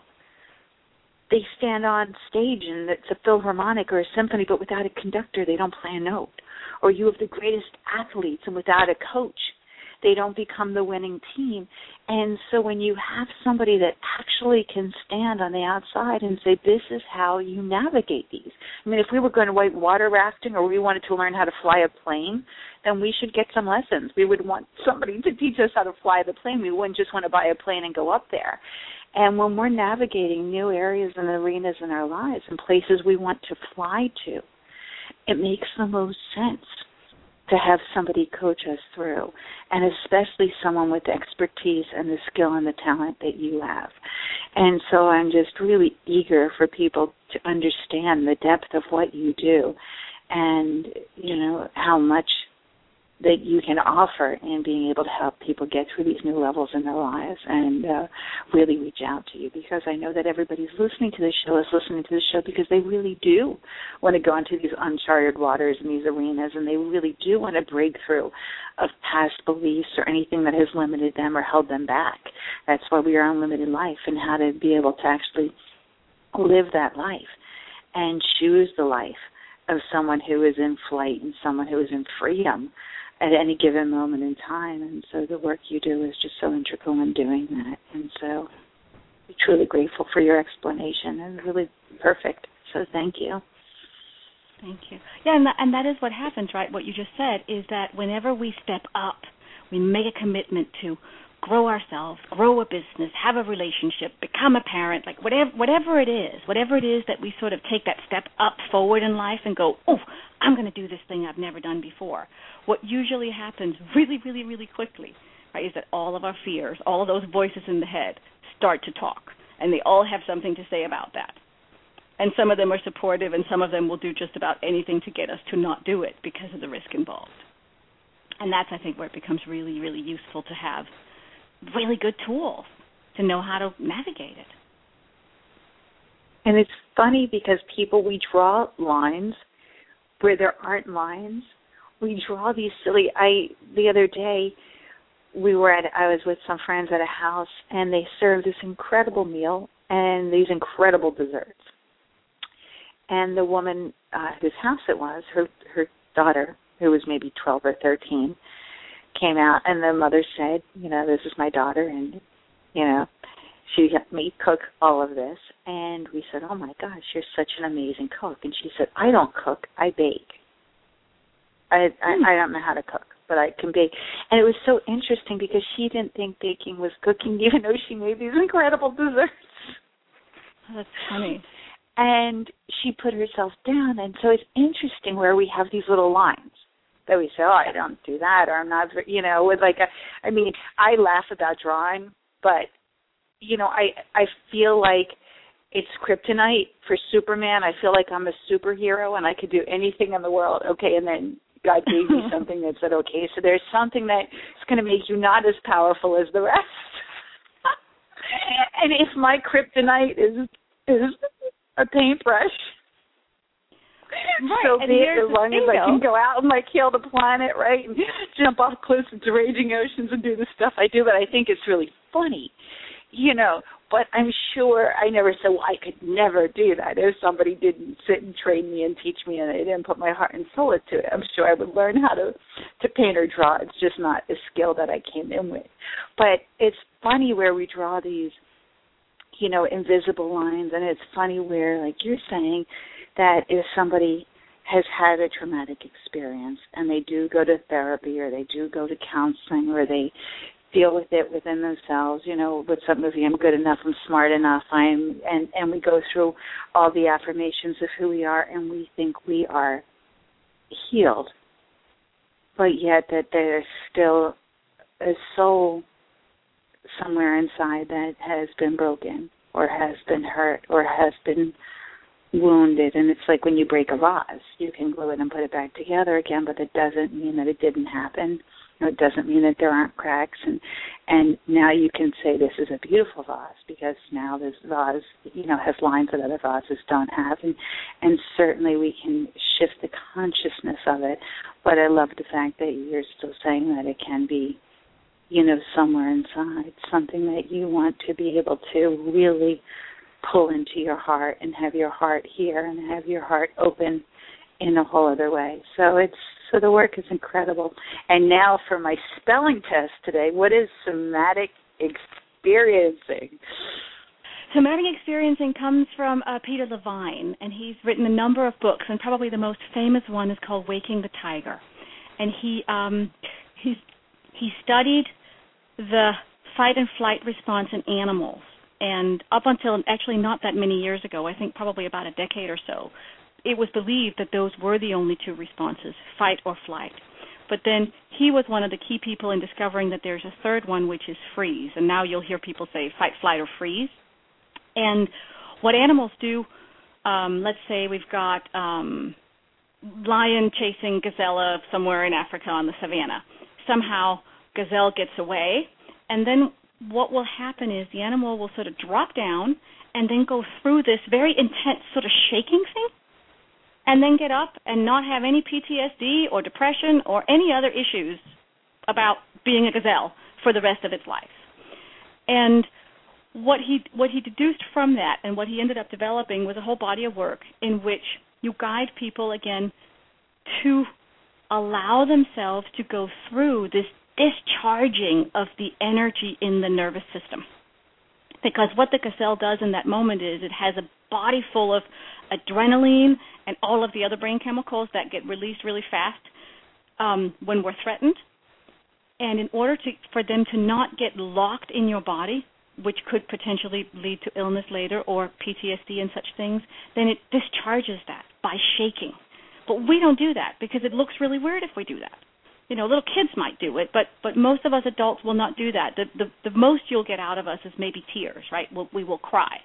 they stand on stage and it's a philharmonic or a symphony, but without a conductor, they don't play a note. Or you have the greatest athletes, and without a coach, they don't become the winning team. And so when you have somebody that actually can stand on the outside and say, this is how you navigate these. I mean, if we were going to white water rafting or we wanted to learn how to fly a plane, then we should get some lessons. We would want somebody to teach us how to fly the plane. We wouldn't just want to buy a plane and go up there. And when we're navigating new areas and arenas in our lives and places we want to fly to, it makes the most sense to have somebody coach us through, and especially someone with the expertise and the skill and the talent that you have. And so I'm just really eager for people to understand the depth of what you do and, you know, how much that you can offer in being able to help people get through these new levels in their lives and uh, really reach out to you, because I know that everybody's listening to this show is listening to this show because they really do want to go into these uncharted waters and these arenas, and they really do want to break through of past beliefs or anything that has limited them or held them back. That's why we are on Limited Life, and how to be able to actually live that life and choose the life of someone who is in flight and someone who is in freedom at any given moment in time. And so the work you do is just so integral in doing that. And so I'm truly grateful for your explanation, and really perfect. So thank you. Thank you. Yeah, and that, and that is what happens, right? What you just said is that whenever we step up, we make a commitment to grow ourselves, grow a business, have a relationship, become a parent, like whatever whatever it is, whatever it is that we sort of take that step up forward in life and go, oh, I'm going to do this thing I've never done before. What usually happens really, really, really quickly, right, is that all of our fears, all of those voices in the head start to talk, and they all have something to say about that. And some of them are supportive, and some of them will do just about anything to get us to not do it because of the risk involved. And that's, I think, where it becomes really, really useful to have really good tools to know how to navigate it. And it's funny because people, we draw lines where there aren't lines. We draw these silly, I, the other day, we were at, I was with some friends at a house, and they served this incredible meal and these incredible desserts. And the woman uh, whose house it was, her her daughter, who was maybe twelve or thirteen, came out, and the mother said, you know, this is my daughter, and, you know, she got me cook all of this. And we said, oh, my gosh, you're such an amazing cook. And she said, I don't cook, I bake. I, I, I don't know how to cook, but I can bake. And it was so interesting because she didn't think baking was cooking, even though she made these incredible desserts. Oh, that's funny. And she put herself down. And so it's interesting where we have these little lines that we say, oh, I don't do that, or I'm not, you know, with like a, I mean, I laugh about drawing, but, you know, I I feel like it's kryptonite for Superman. I feel like I'm a superhero and I could do anything in the world. Okay, and then God gave me something that said, okay, so there's something that's going to make you not as powerful as the rest. And if my kryptonite is is a paintbrush, right. so and be it, as long as I can though. go out and like heal the planet, right, and jump off cliffs into raging oceans and do the stuff I do. But I think it's really funny, you know. But I'm sure I never said, well, I could never do that. If somebody didn't sit and train me and teach me and I didn't put my heart and soul into it, I'm sure I would learn how to, to paint or draw. It's just not a skill that I came in with. But it's funny where we draw these you know, invisible lines. And it's funny where, like you're saying, that if somebody has had a traumatic experience and they do go to therapy or they do go to counseling or they deal with it within themselves, you know, with some movie, I'm good enough, I'm smart enough, I'm, and, and we go through all the affirmations of who we are and we think we are healed, but yet that there's still a soul somewhere inside that has been broken or has been hurt or has been wounded. And it's like when you break a vase, you can glue it and put it back together again, but it doesn't mean that it didn't happen. You know, it doesn't mean that there aren't cracks. And, and now you can say this is a beautiful vase because now this vase, you know, has lines that other vases don't have. And, and certainly we can shift the consciousness of it. But I love the fact that you're still saying that it can be, you know, somewhere inside, something that you want to be able to really pull into your heart and have your heart hear and have your heart open in a whole other way. So it's so the work is incredible. And now for my spelling test today, what is somatic experiencing? Somatic experiencing comes from uh, Peter Levine, and he's written a number of books, and probably the most famous one is called Waking the Tiger. And he um, he's He studied the fight and flight response in animals, and up until actually not that many years ago, I think probably about a decade or so, it was believed that those were the only two responses, fight or flight. But then he was one of the key people in discovering that there's a third one, which is freeze. And now you'll hear people say fight, flight, or freeze. And what animals do, um, let's say we've got um, lion chasing gazelle somewhere in Africa on the savannah. Somehow gazelle gets away, and then what will happen is the animal will sort of drop down and then go through this very intense sort of shaking thing and then get up and not have any P T S D or depression or any other issues about being a gazelle for the rest of its life. And what he what he deduced from that and what he ended up developing was a whole body of work in which you guide people, again, to allow themselves to go through this discharging of the energy in the nervous system. Because what the gazelle does in that moment is it has a body full of adrenaline and all of the other brain chemicals that get released really fast um, when we're threatened. And in order to, for them to not get locked in your body, which could potentially lead to illness later or P T S D and such things, then it discharges that by shaking. But we don't do that because it looks really weird if we do that. You know, little kids might do it, but but most of us adults will not do that. The the, the most you'll get out of us is maybe tears, right? We'll, we will cry.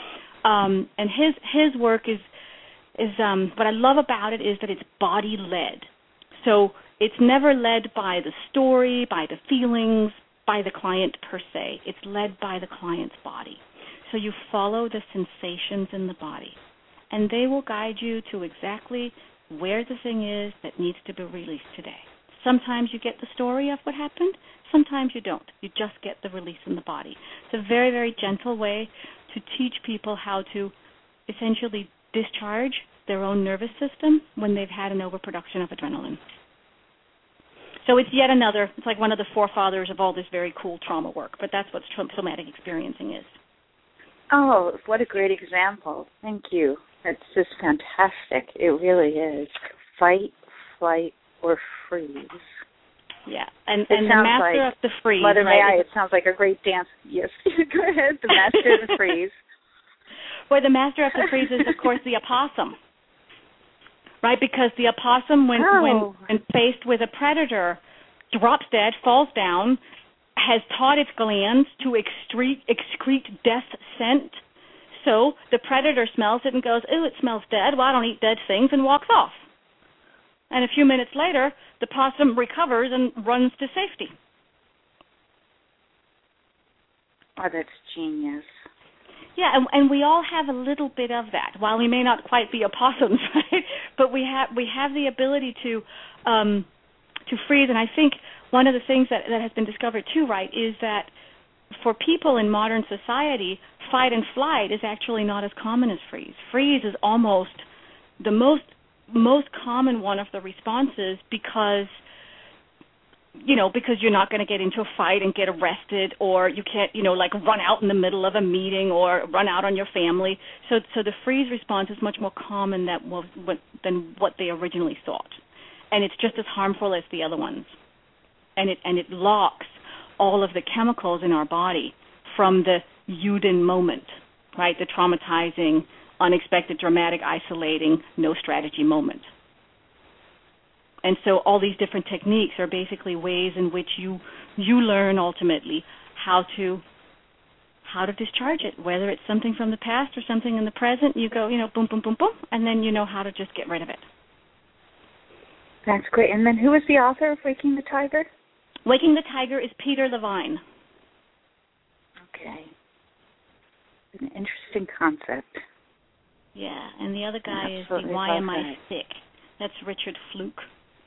Um, and his his work is is um, what I love about it is that it's body led. So it's never led by the story, by the feelings, by the client per se. It's led by the client's body. So you follow the sensations in the body, and they will guide you to exactly where the thing is that needs to be released today. Sometimes you get the story of what happened. Sometimes you don't. You just get the release in the body. It's a very, very gentle way to teach people how to essentially discharge their own nervous system when they've had an overproduction of adrenaline. So it's yet another, it's like one of the forefathers of all this very cool trauma work, but that's what somatic experiencing is. Oh, what a great example. Thank you. That's just fantastic. It really is. Fight, flight, or freeze. Yeah, and, it and the master like, of the freeze. Mother right? May I, it sounds like a great dance. Yes, go ahead. The master of the freeze. Well, the master of the freeze is, of course, the opossum, right? Because the opossum, when, oh. when, when faced with a predator, drops dead, falls down, has taught its glands to excrete, excrete death scent. So the predator smells it and goes, "Ooh, it smells dead. Well, I don't eat dead things," and walks off. And a few minutes later, the possum recovers and runs to safety. Oh, that's genius. Yeah, and, and we all have a little bit of that. While we may not quite be opossums, right? But we have we have the ability to um, to freeze. And I think one of the things that, that has been discovered too, right, is that for people in modern society, fight and flight is actually not as common as freeze. Freeze is almost the most most common one of the responses because you know, because you're not going to get into a fight and get arrested, or you can't, you know, like run out in the middle of a meeting or run out on your family. So so the freeze response is much more common that was, what, than what they originally thought. And it's just as harmful as the other ones. And it and it locks all of the chemicals in our body from the Yuden moment, right, the traumatizing, unexpected, dramatic, isolating, no strategy moment. And so all these different techniques are basically ways in which you you learn ultimately how to how to discharge it, whether it's something from the past or something in the present. You go, you know, boom, boom, boom, boom, and then you know how to just get rid of it. That's great. And then who is the author of Waking the Tiger? Waking the Tiger is Peter Levine. Okay. An interesting concept. Yeah, and the other guy I is the Why Am I Sick? That's Richard Fluke.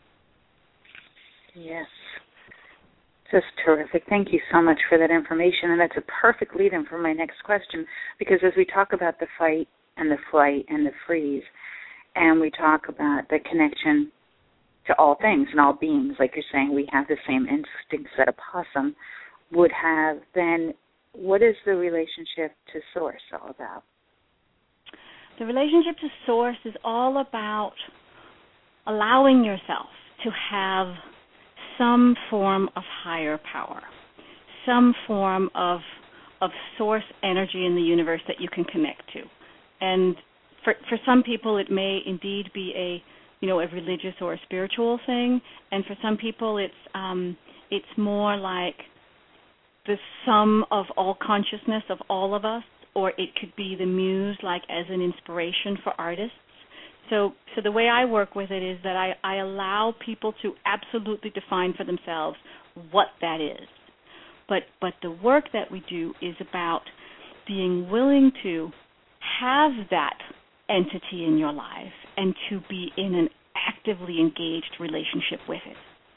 Yes. Just terrific. Thank you so much for that information. And that's a perfect lead-in for my next question, because as we talk about the fight and the flight and the freeze, and we talk about the connection to all things and all beings, like you're saying, we have the same instincts that a possum would have, then what is the relationship to Source all about? The relationship to Source is all about allowing yourself to have some form of higher power, some form of of source energy in the universe that you can connect to. And for for some people it may indeed be a you know a religious or a spiritual thing, and for some people it's um, it's more like the sum of all consciousness of all of us, or it could be the muse, like as an inspiration for artists. So so the way I work with it is that I, I allow people to absolutely define for themselves what that is. But but the work that we do is about being willing to have that entity in your life and to be in an actively engaged relationship with it.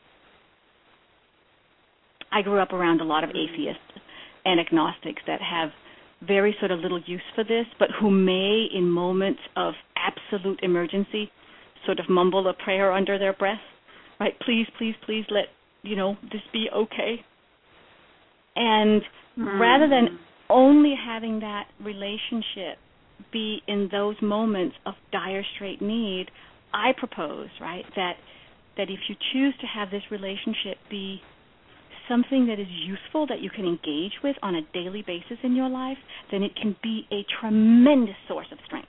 I grew up around a lot of atheists and agnostics that have very sort of little use for this, but who may, in moments of absolute emergency, sort of mumble a prayer under their breath, right? Please, please, please let, you know, this be okay. And mm. rather than only having that relationship be in those moments of dire straight need, I propose, right, that that if you choose to have this relationship be something that is useful that you can engage with on a daily basis in your life, then it can be a tremendous source of strength.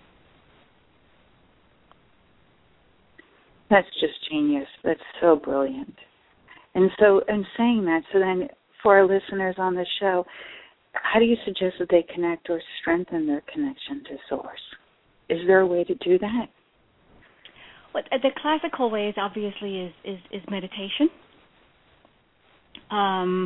That's just genius. That's so brilliant. And so, in saying that, so then for our listeners on the show, how do you suggest that they connect or strengthen their connection to Source? Is there a way to do that? Well, the classical ways, obviously, is, is, is meditation. Um,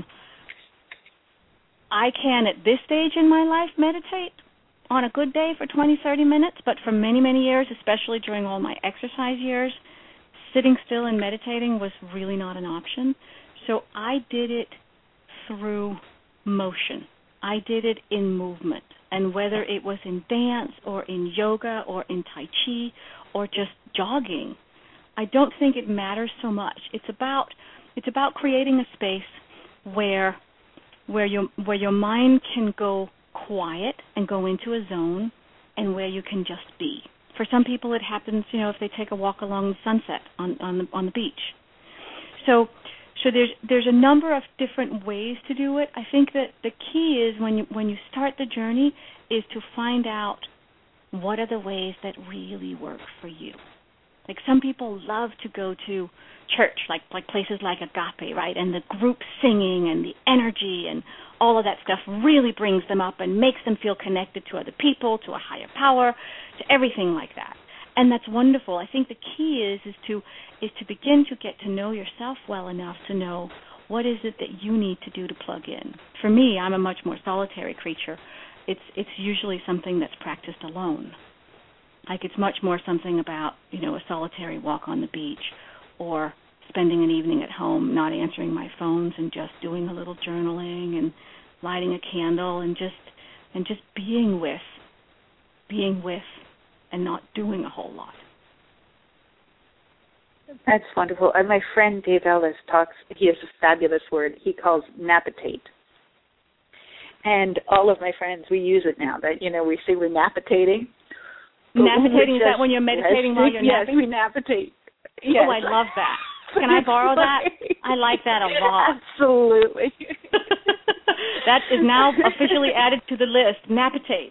I can, at this stage in my life, meditate on a good day for twenty, thirty minutes, but for many, many years, especially during all my exercise years, sitting still and meditating was really not an option. So I did it through motion. I did it in movement. And whether it was in dance or in yoga or in Tai Chi or just jogging, I don't think it matters so much. It's about it's about creating a space where where your where your mind can go quiet and go into a zone, and where you can just be. For some people, it happens, you know, if they take a walk along the sunset on on the on the beach. So, so there's there's a number of different ways to do it. I think that the key is when you when you start the journey is to find out what are the ways that really work for you. Like some people love to go to church, like like places like Agape, right? And the group singing and the energy and all of that stuff really brings them up and makes them feel connected to other people, to a higher power, to everything like that. And that's wonderful. I think the key is is to is to begin to get to know yourself well enough to know what is it that you need to do to plug in. For me, I'm a much more solitary creature. It's it's usually something that's practiced alone. Like it's much more something about, you know, a solitary walk on the beach or spending an evening at home, not answering my phones and just doing a little journaling and lighting a candle and just and just being with, being with and not doing a whole lot. That's wonderful. And my friend Dave Ellis talks, he has a fabulous word he calls napitate. And all of my friends, we use it now. That, you know, we say we're napitating. Napitating, is that when you're meditating while you're yes, napping? Yes, we napitate. Yes. Oh, I love that. Can I borrow that? I like that a lot. Absolutely. That is now officially added to the list, napitate.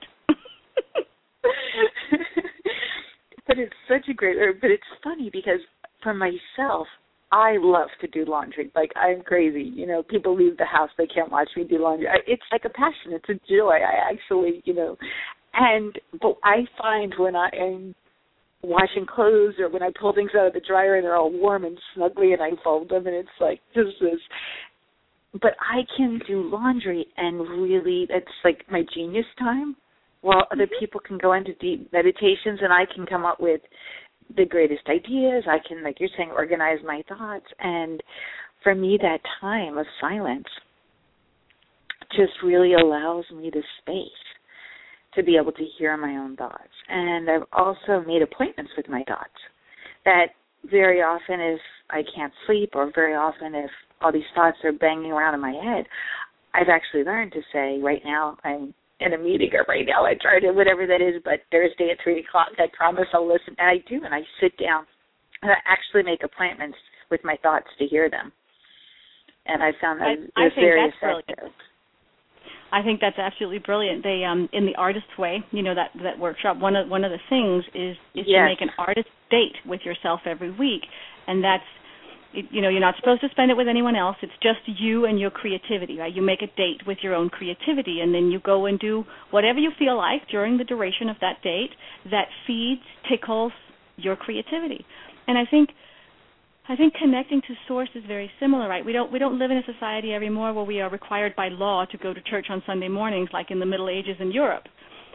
But it's such a great word. But it's funny because for myself, I love to do laundry. Like, I'm crazy. You know, people leave the house, they can't watch me do laundry. I, it's like a passion. It's a joy. I actually, you know, and, but I find when I am washing clothes or when I pull things out of the dryer and they're all warm and snuggly and I fold them and it's like, this is, but I can do laundry and really, it's like my genius time while other people can go into deep meditations and I can come up with the greatest ideas. I can, like you're saying, organize my thoughts. And for me, that time of silence just really allows me the space to be able to hear my own thoughts. And I've also made appointments with my thoughts that very often if I can't sleep or very often if all these thoughts are banging around in my head, I've actually learned to say, right now I'm in a meeting or right now I try to, whatever that is, but Thursday at three o'clock, I promise I'll listen. And I do, and I sit down and I actually make appointments with my thoughts to hear them. And I found that I, is I very that's effective. Brilliant. I think that's absolutely brilliant. They, um, in the Artist Way, you know, that, that workshop, one of one of the things is, is yes. to make an artist date with yourself every week. And that's, you know, you're not supposed to spend it with anyone else. It's just you and your creativity, right? You make a date with your own creativity, and then you go and do whatever you feel like during the duration of that date that feeds, tickles your creativity. And I think I think connecting to source is very similar, right? We don't we don't live in a society anymore where we are required by law to go to church on Sunday mornings like in the Middle Ages in Europe.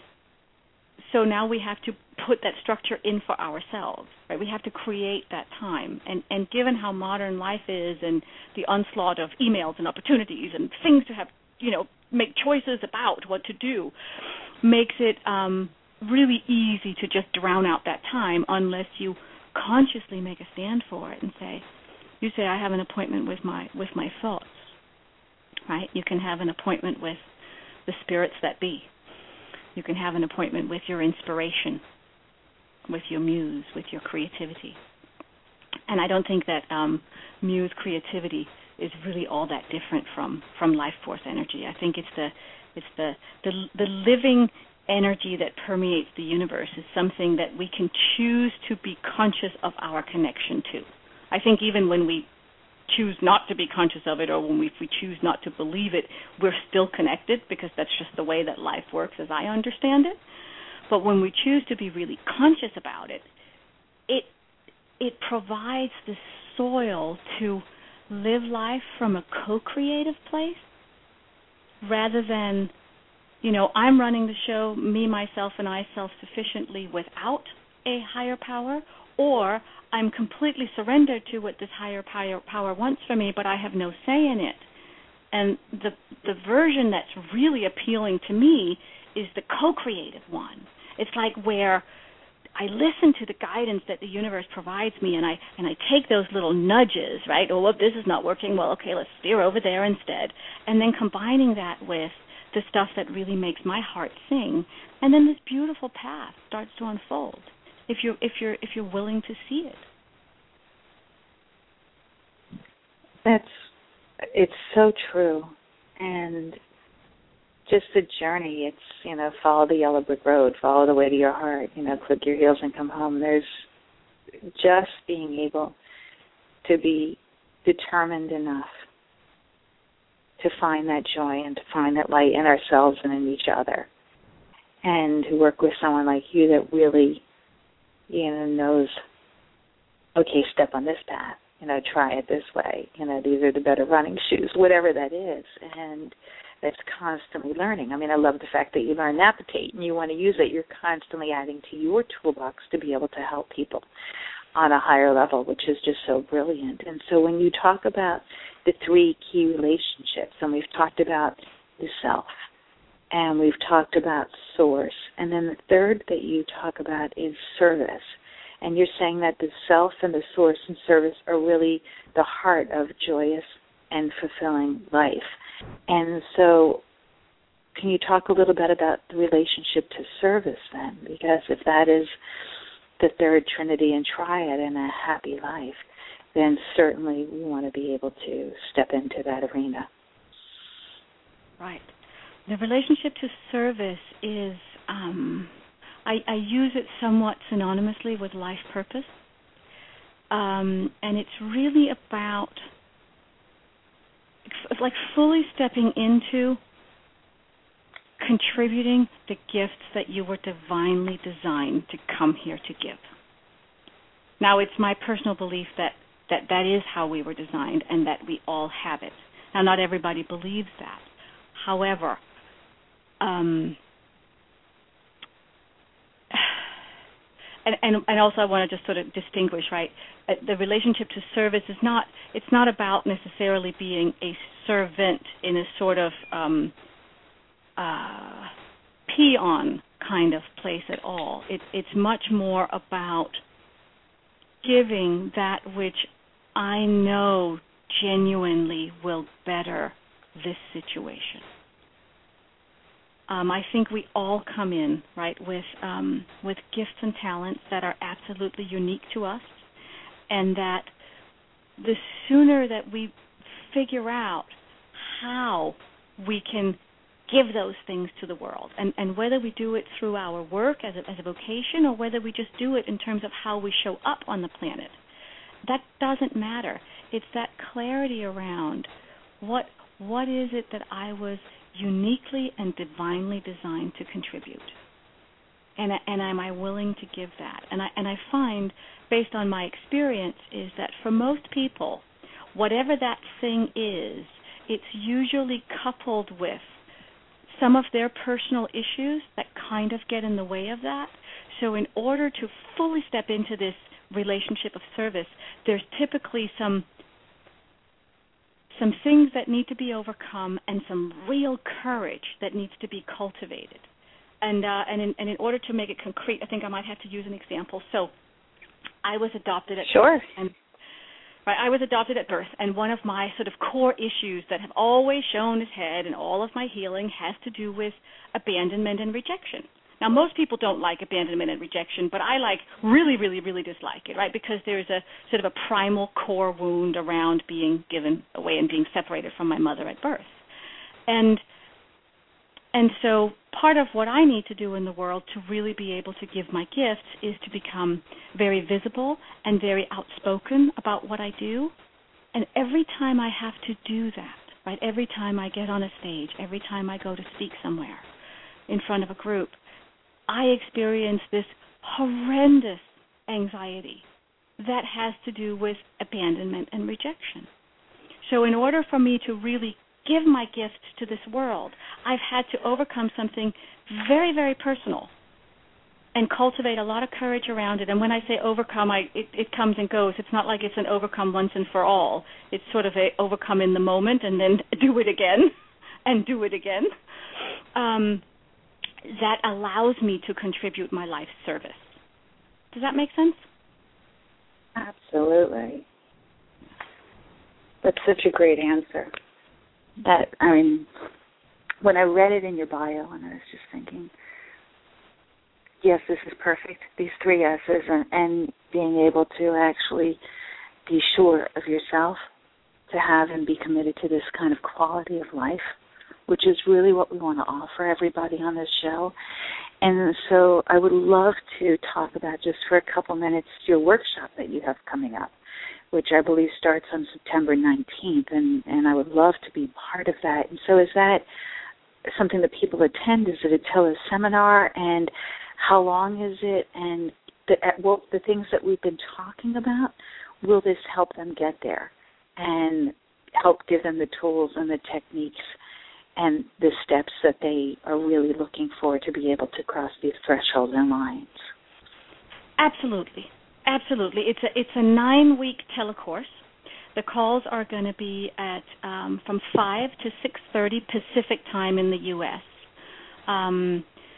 So now we have to put that structure in for ourselves, right? We have to create that time. And, and given how modern life is and the onslaught of emails and opportunities and things to have, you know, make choices about what to do, makes it um, really easy to just drown out that time unless you consciously make a stand for it and say, you say, I have an appointment with my with my thoughts, right? You can have an appointment with the spirits that be. You can have an appointment with your inspiration, with your muse, with your creativity. And I don't think that um, muse creativity is really all that different from, from life force energy. I think it's the it's the, the the living energy that permeates the universe is something that we can choose to be conscious of our connection to. I think even when we choose not to be conscious of it or when we, if we choose not to believe it, we're still connected because that's just the way that life works as I understand it. But when we choose to be really conscious about it, it it provides the soil to live life from a co-creative place rather than, you know, I'm running the show, me, myself, and I self-sufficiently without a higher power, or I'm completely surrendered to what this higher power, power wants for me, but I have no say in it. And the the version that's really appealing to me is the co-creative one. It's like where I listen to the guidance that the universe provides me, and I and I take those little nudges, right? Oh, well, this is not working. Well, okay, let's steer over there instead. And then combining that with the stuff that really makes my heart sing, and then this beautiful path starts to unfold. If you're if you're if you're willing to see it. That's it's so true, and just the journey. It's, you know, follow the yellow brick road, follow the way to your heart. You know, click your heels and come home. There's just being able to be determined enough to find that joy and to find that light in ourselves and in each other, and to work with someone like you that really, you know, knows, okay, step on this path, you know, try it this way, you know, these are the better running shoes, whatever that is, and that's constantly learning. I mean, I love the fact that you learn napitate and you want to use it. You're constantly adding to your toolbox to be able to help people on a higher level, which is just so brilliant. And so when you talk about the three key relationships, and we've talked about the self, and we've talked about source, and then the third that you talk about is service. And you're saying that the self and the source and service are really the heart of joyous and fulfilling life. And so can you talk a little bit about the relationship to service then? Because if that is the third trinity and triad in a happy life, then certainly we want to be able to step into that arena. Right. The relationship to service is, um, I, I use it somewhat synonymously with life purpose. Um, and it's really about, it's like fully stepping into contributing the gifts that you were divinely designed to come here to give. Now, it's my personal belief that, that that is how we were designed and that we all have it. Now, not everybody believes that. However, um, and, and, and also I want to just sort of distinguish, right, uh, the relationship to service is not, it's not about necessarily being a servant in a sort of um, Uh, peon kind of place at all. It, it's much more about giving that which I know genuinely will better this situation. Um, I think we all come in, right, with um, with gifts and talents that are absolutely unique to us, and that the sooner that we figure out how we can give those things to the world, and, and whether we do it through our work as a, as a vocation or whether we just do it in terms of how we show up on the planet, that doesn't matter. It's that clarity around what what is it that I was uniquely and divinely designed to contribute, and and am I willing to give that? And I and I find, based on my experience, is that for most people, whatever that thing is, it's usually coupled with some of their personal issues that kind of get in the way of that. So in order to fully step into this relationship of service, there's typically some some things that need to be overcome and some real courage that needs to be cultivated. And uh, and, in, and in order to make it concrete, I think I might have to use an example. So I was adopted at Sure. birth, and Right, I was adopted at birth, and one of my sort of core issues that have always shown its head in all of my healing has to do with abandonment and rejection. Now, most people don't like abandonment and rejection, but I like really, really, really dislike it, right, because there's a sort of a primal core wound around being given away and being separated from my mother at birth. And And so part of what I need to do in the world to really be able to give my gifts is to become very visible and very outspoken about what I do. And every time I have to do that, right, every time I get on a stage, every time I go to speak somewhere in front of a group, I experience this horrendous anxiety that has to do with abandonment and rejection. So in order for me to really give my gifts to this world, I've had to overcome something very, very personal and cultivate a lot of courage around it. And when I say overcome, I, it, it comes and goes. It's not like it's an overcome once and for all. It's sort of a overcome in the moment and then do it again and do it again. Um, that allows me to contribute my life's service. Does that make sense? Absolutely. That's such a great answer. That, I mean, when I read it in your bio, and I was just thinking, yes, this is perfect, these three S's, and, and being able to actually be sure of yourself, to have and be committed to this kind of quality of life, which is really what we want to offer everybody on this show. And so I would love to talk about, just for a couple minutes, your workshop that you have coming up, which I believe starts on September nineteenth, and, and I would love to be part of that. And so is that something that people attend? Is it a teleseminar? And how long is it? And the, well, the things that we've been talking about, will this help them get there and help give them the tools and the techniques and the steps that they are really looking for to be able to cross these thresholds and lines? Absolutely. Absolutely. It's a it's a nine-week telecourse. The calls are going to be at um, from five to six thirty Pacific time in the U S Um,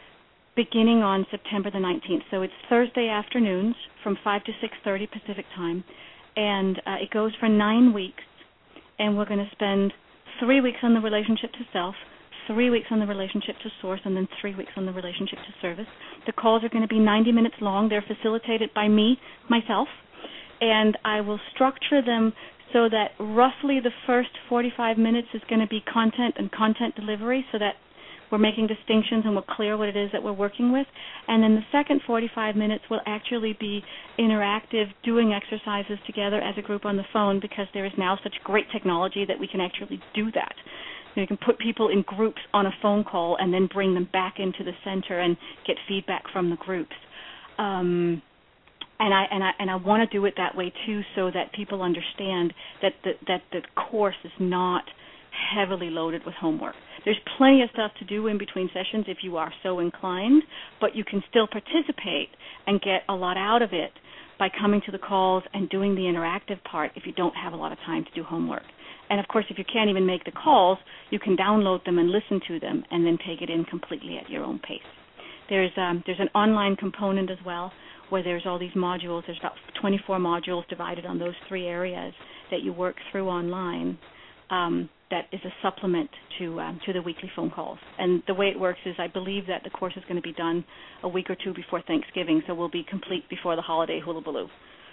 beginning on September the nineteenth. So it's Thursday afternoons from five to six thirty Pacific time, and uh, it goes for nine weeks, and we're going to spend three weeks on the relationship to self, three weeks on the relationship to source, and then three weeks on the relationship to service. The calls are going to be ninety minutes long. They're facilitated by me, myself, and I will structure them so that roughly the first forty-five minutes is going to be content and content delivery, so that we're making distinctions and we're clear what it is that we're working with. And then the second forty-five minutes will actually be interactive, doing exercises together as a group on the phone, because there is now such great technology that we can actually do that. You can put people in groups on a phone call and then bring them back into the center and get feedback from the groups. Um, and I and I and I want to do it that way too, so that people understand that the, that the course is not heavily loaded with homework. There's plenty of stuff to do in between sessions if you are so inclined, but you can still participate and get a lot out of it by coming to the calls and doing the interactive part if you don't have a lot of time to do homework. And, of course, if you can't even make the calls, you can download them and listen to them and then take it in completely at your own pace. There's um, there's an online component as well, where there's all these modules. There's about twenty-four modules divided on those three areas that you work through online. Um, that is a supplement to um, to the weekly phone calls. And the way it works is I believe that the course is going to be done a week or two before Thanksgiving, so we'll be complete before the holiday hullabaloo.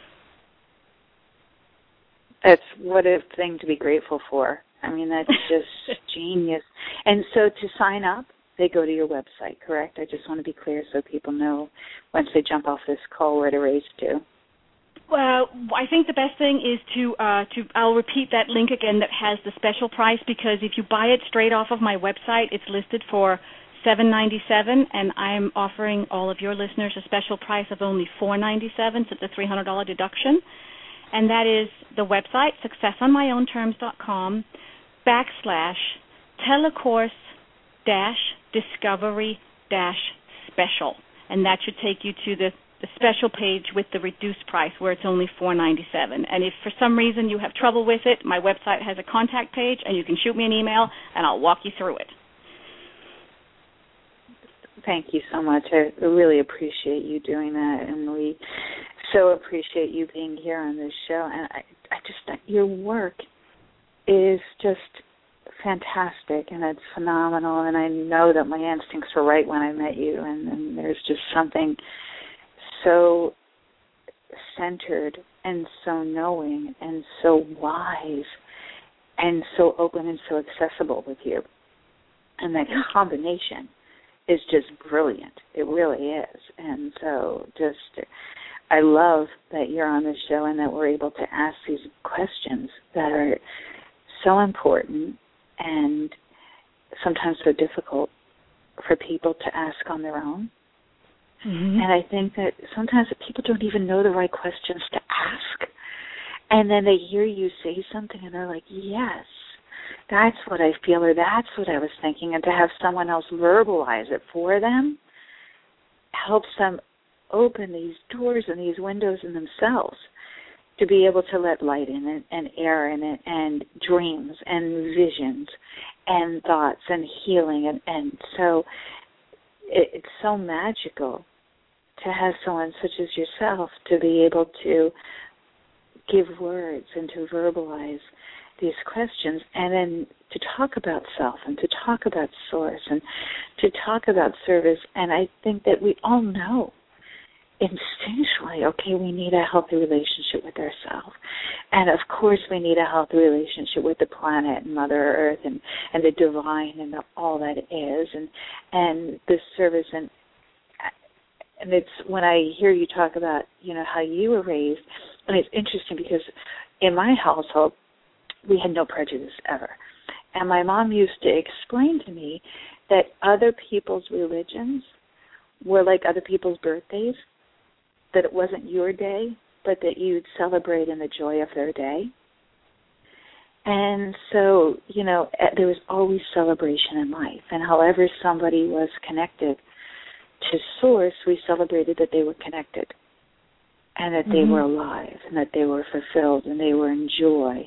That's what a thing to be grateful for. I mean, that's just genius. And so to sign up, they go to your website, correct? I just want to be clear so people know once they jump off this call where to race to. Well, I think the best thing is to, uh, to I'll repeat that link again that has the special price, because if you buy it straight off of my website, it's listed for seven ninety-seven, and I'm offering all of your listeners a special price of only four ninety-seven, so it's a three hundred dollars deduction. And that is the website, success on my own terms dot com, backslash telecourse dash discovery dash special. And that should take you to the, the special page with the reduced price where it's only four ninety-seven. And if for some reason you have trouble with it, my website has a contact page, and you can shoot me an email, and I'll walk you through it. Thank you so much. I really appreciate you doing that, and we so appreciate you being here on this show. And I, I just, your work is just fantastic, and it's phenomenal, and I know that my instincts were right when I met you, and, and there's just something so centered and so knowing and so wise and so open and so accessible with you. And that combination is just brilliant. It really is. And so just, I love that you're on this show and that we're able to ask these questions that are so important and sometimes so difficult for people to ask on their own. Mm-hmm. And I think that sometimes people don't even know the right questions to ask. And then they hear you say something and they're like, yes, that's what I feel, or that's what I was thinking. And to have someone else verbalize it for them helps them open these doors and these windows in themselves to be able to let light in and, and air in it, and dreams and visions and thoughts and healing. And, and so it, it's so magical to have someone such as yourself to be able to give words and to verbalize these questions, and then to talk about self and to talk about source and to talk about service. And I think that we all know instinctually, okay, we need a healthy relationship with ourselves. And, of course, we need a healthy relationship with the planet and Mother Earth and, and the divine and the, all that is, and and the service. And and it's when I hear you talk about, you know, how you were raised, and it's interesting because in my household, we had no prejudice ever. And my mom used to explain to me that other people's religions were like other people's birthdays, that it wasn't your day, but that you'd celebrate in the joy of their day. And so, you know, there was always celebration in life. And however somebody was connected to Source, we celebrated that they were connected and that mm-hmm. they were alive and that they were fulfilled and they were in joy.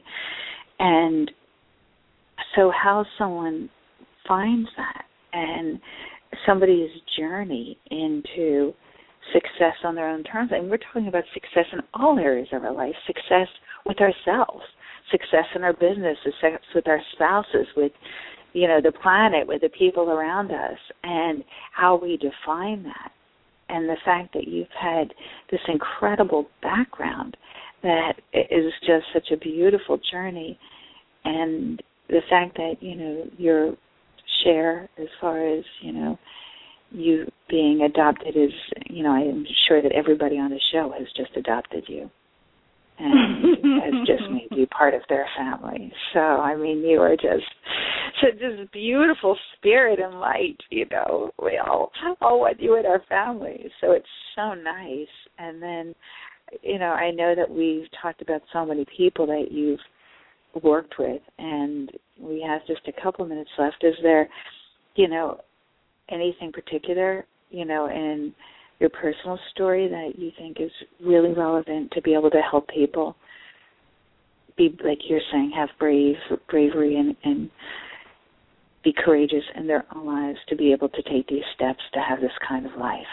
And so how someone finds that and somebody's journey into success on their own terms. And we're talking about success in all areas of our life, success with ourselves, success in our business, success with our spouses, with, you know, the planet, with the people around us, and how we define that. And the fact that you've had this incredible background that is just such a beautiful journey, and the fact that, you know, your share as far as, you know, you being adopted is, you know, I am sure that everybody on the show has just adopted you and has just made you part of their family. So, I mean, you are just such this beautiful spirit and light, you know. We all, all want you in our family. So it's so nice. And then, you know, I know that we've talked about so many people that you've worked with, and we have just a couple minutes left. Is there, you know, anything particular, you know, in your personal story that you think is really relevant to be able to help people be, like you're saying, have brave bravery and, and be courageous in their own lives to be able to take these steps to have this kind of life?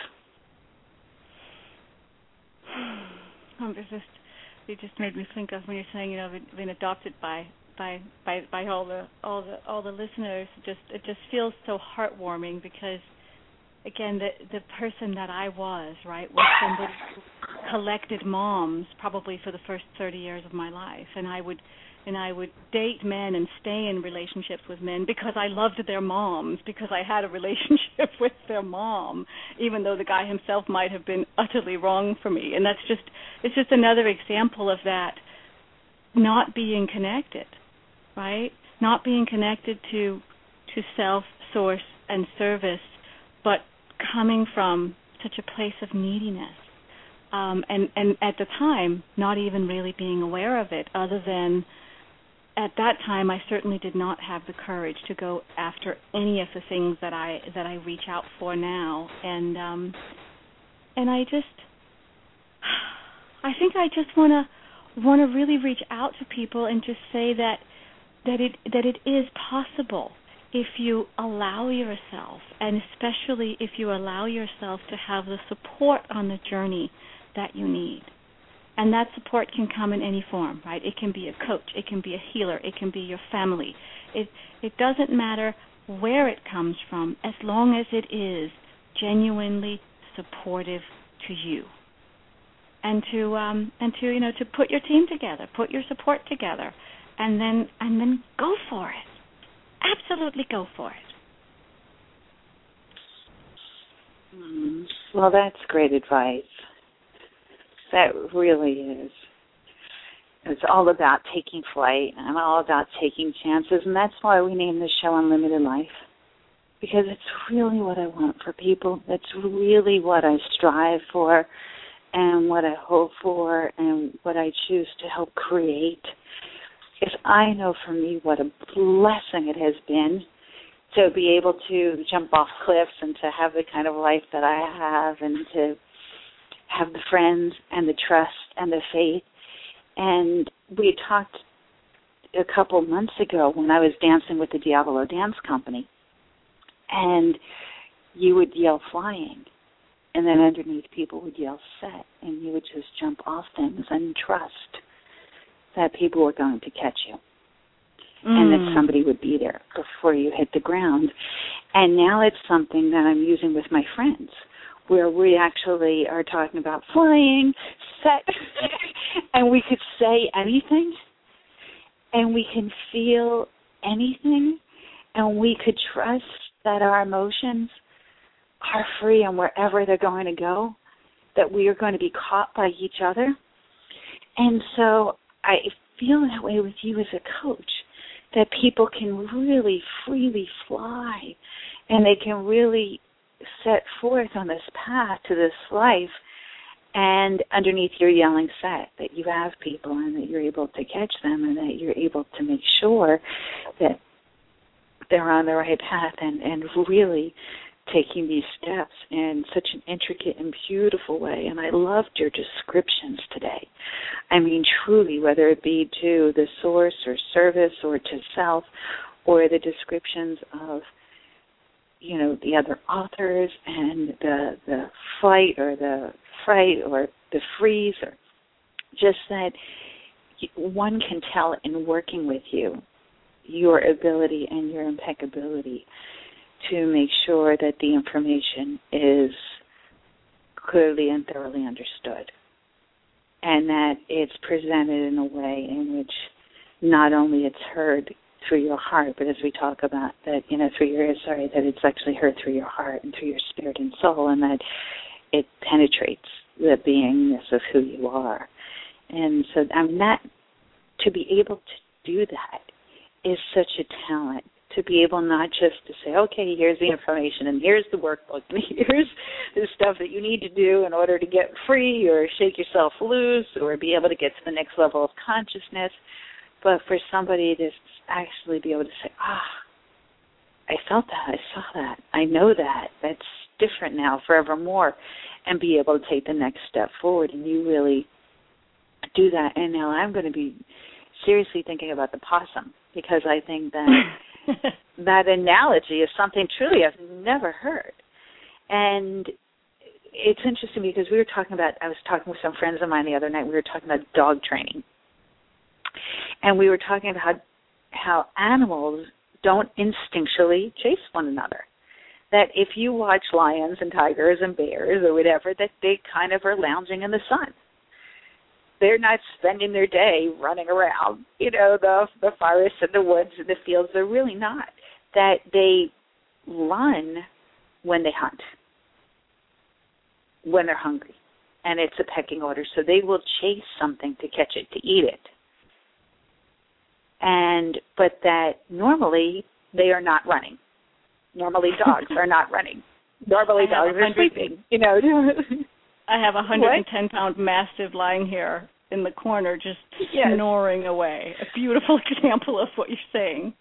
Um, it's just, it just made me think of when you're saying, you know, being adopted by by by, by all the all the all the listeners. Just it just feels so heartwarming because, again, the the person that I was, right, was somebody who collected moms probably for the first thirty years of my life, and I would and I would date men and stay in relationships with men because I loved their moms, because I had a relationship with their mom, even though the guy himself might have been utterly wrong for me. And that's just, it's just another example of that not being connected, right? Not being connected to to self, source, and service, but coming from such a place of neediness. Um, and, and at the time, not even really being aware of it, other than at that time, I certainly did not have the courage to go after any of the things that I that I reach out for now, and um, and I just, I think I just want to want to really reach out to people and just say that that it that it is possible if you allow yourself, and especially if you allow yourself to have the support on the journey that you need. And that support can come in any form, right? It can be a coach, it can be a healer, it can be your family. It it doesn't matter where it comes from, as long as it is genuinely supportive to you. And to um and to you know to put your team together, put your support together, and then and then go for it. Absolutely go for it. Mm, well, that's great advice. That really is. It's all about taking flight and all about taking chances, and that's why we named the show Unlimited Life, because it's really what I want for people. That's really what I strive for and what I hope for and what I choose to help create. Because I know for me what a blessing it has been to be able to jump off cliffs and to have the kind of life that I have, and to have the friends and the trust and the faith. And we talked a couple months ago when I was dancing with the Diavolo Dance Company, and you would yell flying, and then underneath people would yell set, and you would just jump off things and trust that people were going to catch you, mm. and that somebody would be there before you hit the ground. And now it's something that I'm using with my friends, where we actually are talking about flying, set, and we could say anything, and we can feel anything, and we could trust that our emotions are free, and wherever they're going to go, that we are going to be caught by each other. And so I feel that way with you as a coach, that people can really freely fly, and they can really set forth on this path to this life, and underneath your yelling set, that you have people and that you're able to catch them, and that you're able to make sure that they're on the right path, and, and really taking these steps in such an intricate and beautiful way. And I loved your descriptions today. I mean, truly, whether it be to the source or service or to self, or the descriptions of you know, the other authors and the the flight or the fright or the freeze, or just that one can tell in working with you your ability and your impeccability to make sure that the information is clearly and thoroughly understood, and that it's presented in a way in which not only it's heard through your heart, but as we talk about that, you know, through your, sorry, that it's actually heard through your heart and through your spirit and soul, and that it penetrates the beingness of who you are. And so, I mean, that, to be able to do that is such a talent, to be able not just to say, okay, here's the information, and here's the workbook, and here's the stuff that you need to do in order to get free or shake yourself loose or be able to get to the next level of consciousness, but for somebody to actually be able to say, ah, I felt that, I saw that, I know that, that's different now, forevermore, and be able to take the next step forward. And you really do that. And now I'm going to be seriously thinking about the possum, because I think that that analogy is something truly I've never heard. And it's interesting because we were talking about, I was talking with some friends of mine the other night, we were talking about dog training. And we were talking about how, how animals don't instinctually chase one another. That if you watch lions and tigers and bears or whatever, that they kind of are lounging in the sun. They're not spending their day running around, you know, the the forests and the woods and the fields. They're really not. That they run when they hunt, when they're hungry, and it's a pecking order. So they will chase something to catch it, to eat it. And but that normally they are not running. Normally dogs are not running. Normally dogs are sleeping. You know. I have a one hundred ten pound mastiff lying here in the corner, just yes. snoring away. A beautiful example of what you're saying.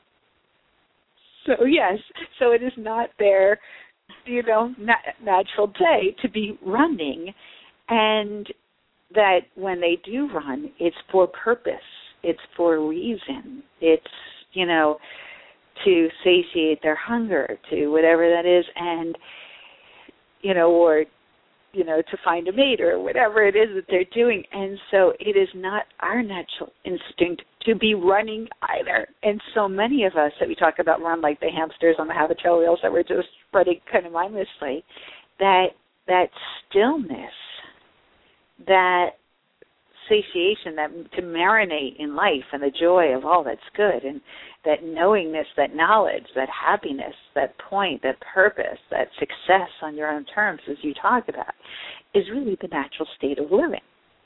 So yes, so it is not their, you know, nat- natural day to be running, and that when they do run, it's for purpose. It's for a reason. It's, you know, to satiate their hunger, to whatever that is, and, you know, or, you know, to find a mate or whatever it is that they're doing. And so it is not our natural instinct to be running either. And so many of us that we talk about run like the hamsters on the habitual wheels that we're just running kind of mindlessly, that that stillness, that satiation, that to marinate in life and the joy of all that's good, and that knowingness, that knowledge, that happiness, that point, that purpose, that success on your own terms, as you talk about, is really the natural state of living.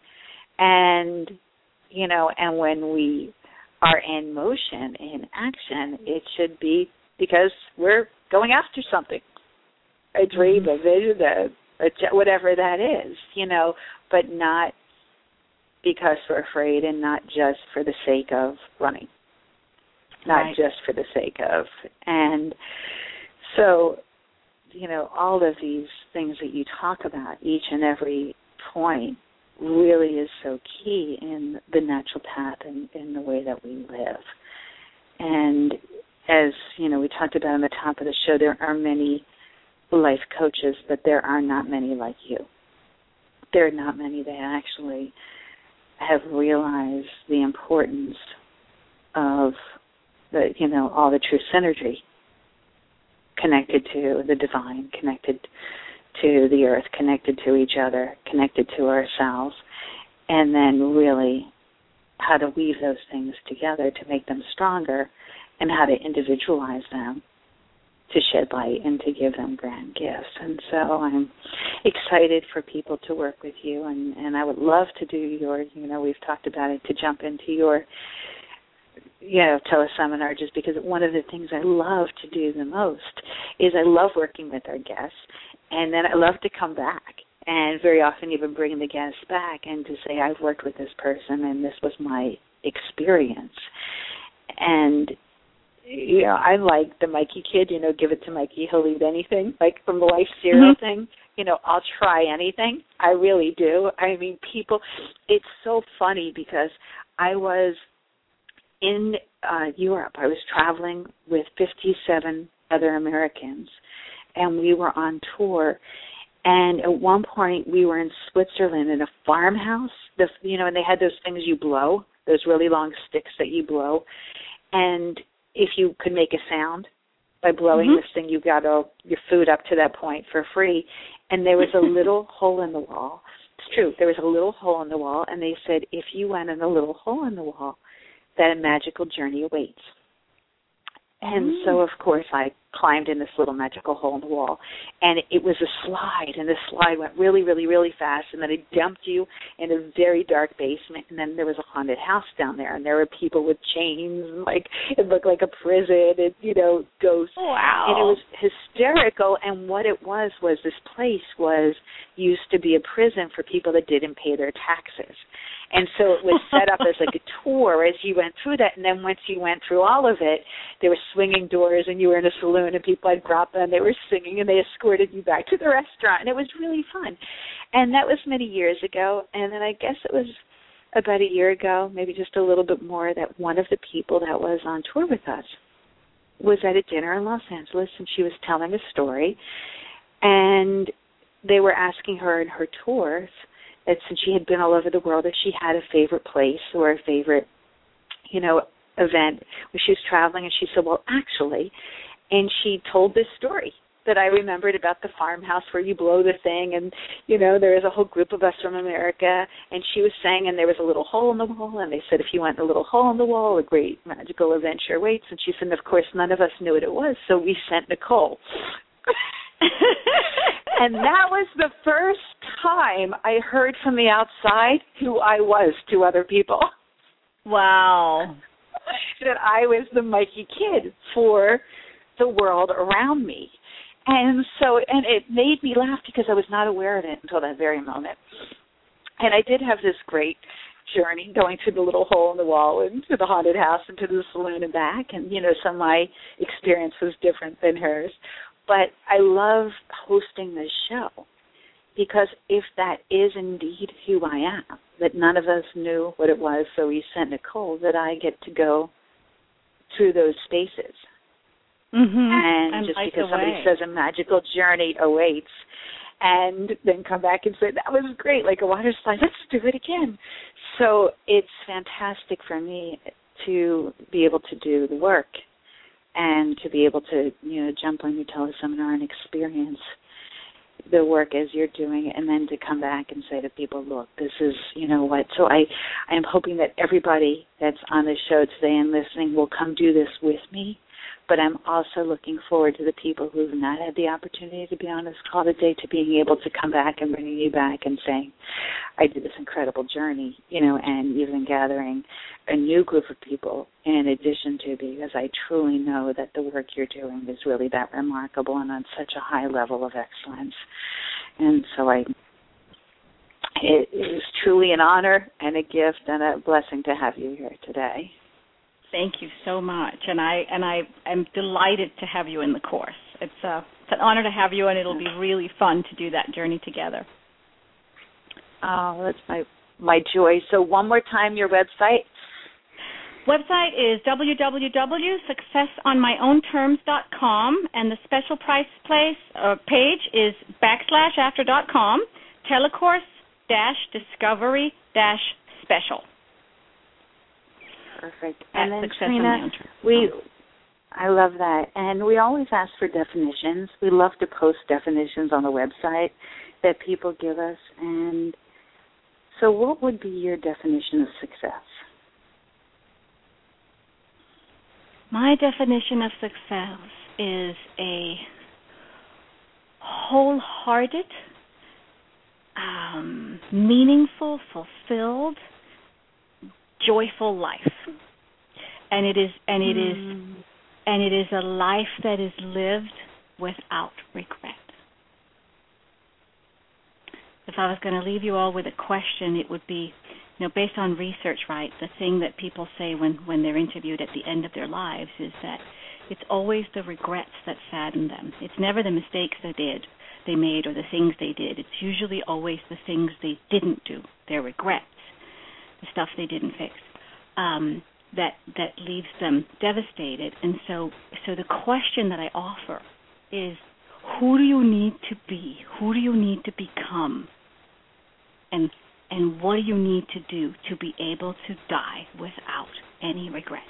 And, you know, and when we are in motion, in action, it should be because we're going after something, a dream, a vision, a, a, whatever that is, you know, but not because we're afraid, and not just for the sake of running, not right. just for the sake of. And so, you know, all of these things that you talk about, each and every point, really is so key in the natural path and in the way that we live. And as, you know, we talked about on the top of the show, there are many life coaches, but there are not many like you. There are not many that actually have realized the importance of the, you know, all the true synergy connected to the divine, connected to the earth, connected to each other, connected to ourselves, and then really how to weave those things together to make them stronger, and how to individualize them to shed light and to give them grand gifts. And so I'm excited for people to work with you, and, and I would love to do your, you know, we've talked about it, to jump into your, you know, teleseminar, just because one of the things I love to do the most is I love working with our guests, and then I love to come back and very often even bring the guests back and to say, I've worked with this person and this was my experience. And you know, I like the Mikey kid, you know, give it to Mikey, he'll eat anything, like from the Life Cereal mm-hmm. thing. You know, I'll try anything. I really do. I mean, people, it's so funny because I was in uh, Europe. I was traveling with fifty-seven other Americans, and we were on tour. And at one point, we were in Switzerland in a farmhouse. The, you know, and they had those things you blow, those really long sticks that you blow. And if you could make a sound by blowing mm-hmm. this thing, you got all your food up to that point for free. And there was a little hole in the wall. It's true. There was a little hole in the wall, and they said if you went in the little hole in the wall, that a magical journey awaits. And mm. so, of course, I climbed in this little magical hole in the wall, and it was a slide, and the slide went really, really, really fast, and then it dumped you in a very dark basement, and then there was a haunted house down there, and there were people with chains, and like it looked like a prison, and, you know, ghosts. Wow. And it was hysterical, and what it was was this place was used to be a prison for people that didn't pay their taxes. And so it was set up as like a tour as you went through that. And then once you went through all of it, there were swinging doors and you were in a saloon and people had grappa and they were singing and they escorted you back to the restaurant. And it was really fun. And that was many years ago. And then I guess it was about a year ago, maybe just a little bit more, that one of the people that was on tour with us was at a dinner in Los Angeles and she was telling a story. And they were asking her in her tours that since she had been all over the world, if she had a favorite place or a favorite, you know, event when she was traveling. And she said, well, actually, and she told this story that I remembered about the farmhouse where you blow the thing and, you know, there was a whole group of us from America. And she was saying, and there was a little hole in the wall. And they said, if you went in a little hole in the wall, a great magical adventure awaits. And she said, and of course, none of us knew what it was. So we sent Nicole. And that was the first time I heard from the outside who I was to other people. Wow. That I was the Mikey kid for the world around me. And so, and it made me laugh because I was not aware of it until that very moment. And I did have this great journey going through the little hole in the wall and to the haunted house and to the saloon and back. And, you know, some of my experience was different than hers. But I love hosting this show because if that is indeed who I am, that none of us knew what it was, so we sent Nicole, that I get to go through those spaces. Mm-hmm. And, and just like because somebody says a magical journey awaits, and then come back and say, that was great, like a water slide, let's do it again. So it's fantastic for me to be able to do the work and to be able to, you know, jump on your teleseminar and experience the work as you're doing it, and then to come back and say to people, look, this is, you know what. So I, I'm hoping that everybody that's on the show today and listening will come do this with me. But I'm also looking forward to the people who have not had the opportunity to be on this call today, to being able to come back and bringing you back and saying, I did this incredible journey, you know, and even gathering a new group of people in addition to, because I truly know that the work you're doing is really that remarkable and on such a high level of excellence. And so I, it is truly an honor and a gift and a blessing to have you here today. Thank you so much, and I and I am delighted to have you in the course. It's a it's an honor to have you, and it'll be really fun to do that journey together. Oh, that's my my joy. So one more time, your website. Website is w w w dot success on my own terms dot com, and the special price place uh, page is backslash after dot com telecourse dash discovery dash special. Perfect. And then, Trina, we, I love that. And we always ask for definitions. We love to post definitions on the website that people give us. And so what would be your definition of success? My definition of success is a wholehearted, um, meaningful, fulfilled, joyful life, and it is and it mm. is and it is a life that is lived without regret. If I was going to leave you all with a question, it would be, you know, based on research, right? The thing that people say when when they're interviewed at the end of their lives is that it's always the regrets that sadden them. It's never the mistakes they did, they made, or the things they did. It's usually always the things they didn't do, their regrets. The stuff they didn't fix, um, that that leaves them devastated. And so, so the question that I offer is, who do you need to be? Who do you need to become? And and what do you need to do to be able to die without any regrets?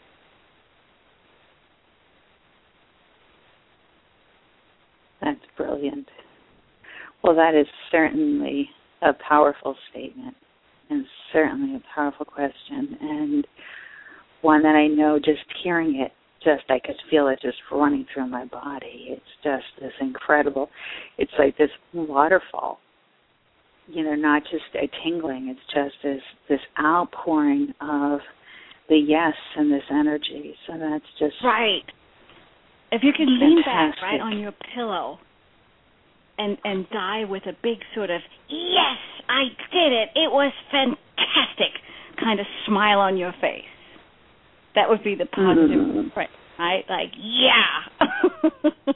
That's brilliant. Well, that is certainly a powerful statement and certainly a powerful question, and one that I know just hearing it, just I could feel it just running through my body. It's just this incredible, it's like this waterfall, you know, not just a tingling, it's just this, this outpouring of the yes and this energy. So that's just... Right. If you can lean back right on your pillow and and die with a big sort of, yes, I did it, it was fantastic kind of smile on your face. That would be the positive, mm-hmm. right? Right? Like, yeah.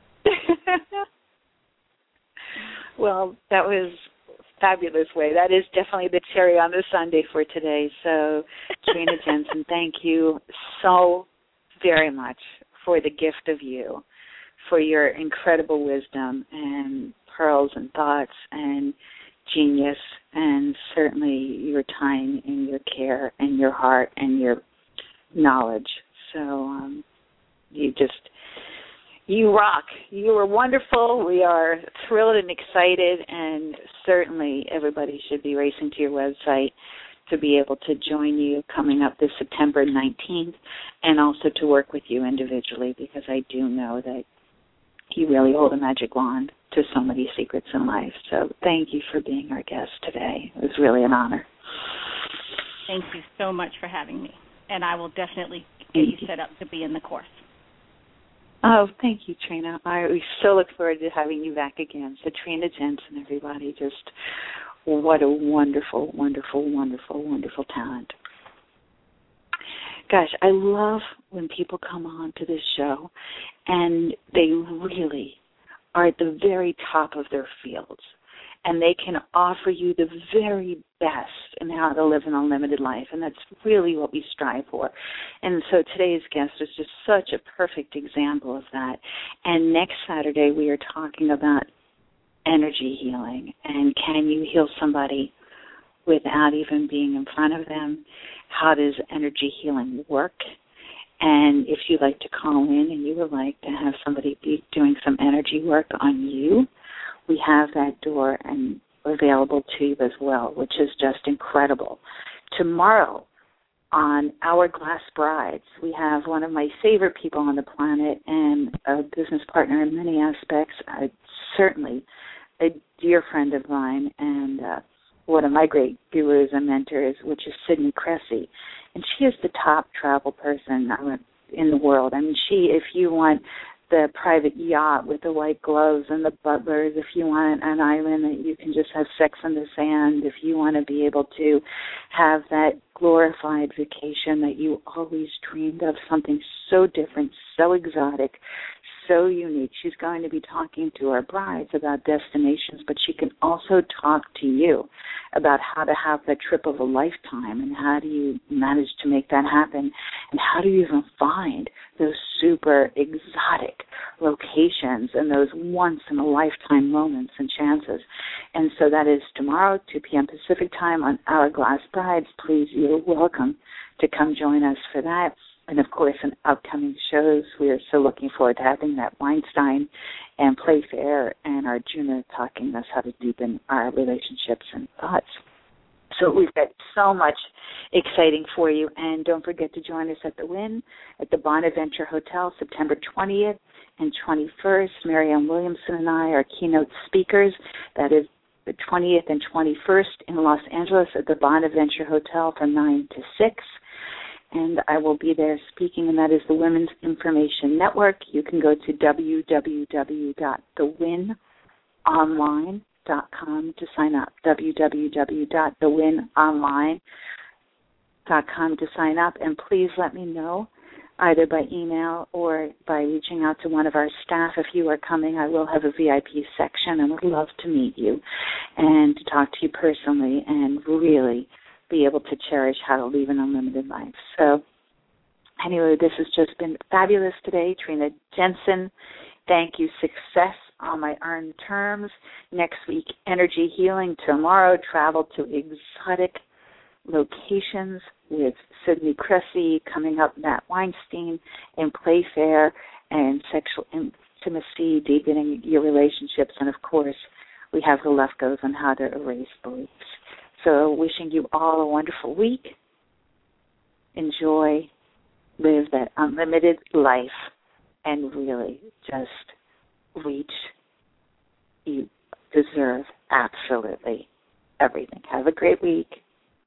Well, that was a fabulous way. That is definitely the cherry on the sundae for today. So, Trina Jensen, thank you so very much for the gift of you, for your incredible wisdom and pearls and thoughts and genius, and certainly your time and your care and your heart and your knowledge. So um, you just, you rock. You are wonderful. We are thrilled and excited, and certainly everybody should be racing to your website to be able to join you coming up this September nineteenth, and also to work with you individually, because I do know that you really hold a magic wand to so many secrets in life. So thank you for being our guest today. It was really an honor. Thank you so much for having me, and I will definitely get you, you set up to be in the course. Oh, thank you, Trina. I we so look forward to having you back again. So Trina Jensen, everybody, just what a wonderful, wonderful, wonderful, wonderful talent. Gosh, I love when people come on to this show and they really are at the very top of their fields, and they can offer you the very best in how to live an unlimited life, and that's really what we strive for. And so today's guest is just such a perfect example of that. And next Saturday we are talking about energy healing, and can you heal somebody without even being in front of them? How does energy healing work? And if you'd like to call in and you would like to have somebody be doing some energy work on you, we have that door and available to you as well, which is just incredible. Tomorrow on Hourglass Brides, we have one of my favorite people on the planet and a business partner in many aspects, uh, certainly a dear friend of mine, and uh, one of my great gurus and mentors, which is Sydney Cressy. And she is the top travel person in the world. I mean, she, if you want the private yacht with the white gloves and the butlers, if you want an island that you can just have sex in the sand, if you want to be able to have that glorified vacation that you always dreamed of, something so different, so exotic, so unique. She's going to be talking to our brides about destinations, but she can also talk to you about how to have that trip of a lifetime, and how do you manage to make that happen, and how do you even find those super exotic locations and those once-in-a-lifetime moments and chances. And so that is tomorrow, two p.m. Pacific time on Hourglass Brides. Please, you're welcome to come join us for that. And, of course, in upcoming shows, we are so looking forward to having that Weinstein and Playfair and Arjuna talking us how to deepen our relationships and thoughts. So we've got so much exciting for you. And don't forget to join us at the Wynn at the Bonaventure Hotel, September twentieth and twenty-first. Marianne Williamson and I are keynote speakers. That is the twentieth and twenty-first in Los Angeles at the Bonaventure Hotel from nine to six. And I will be there speaking, and that is the Women's Information Network. You can go to w w w dot the win online dot com to sign up, w w w dot the win online dot com to sign up. And please let me know, either by email or by reaching out to one of our staff. If you are coming, I will have a V I P section and would love to meet you and to talk to you personally and really be able to cherish how to live an unlimited life. So anyway, this has just been fabulous today. Trina Jensen Thank you. Success on my earned terms. Next week, energy healing. Tomorrow, travel to exotic locations with Sydney Cressy. Coming up, Matt Weinstein in Playfair and sexual intimacy, deepening your relationships. And, of course, we have the left goes on how to erase beliefs. So wishing you all a wonderful week. Enjoy, live that unlimited life, and really just reach. You deserve absolutely everything. Have a great week.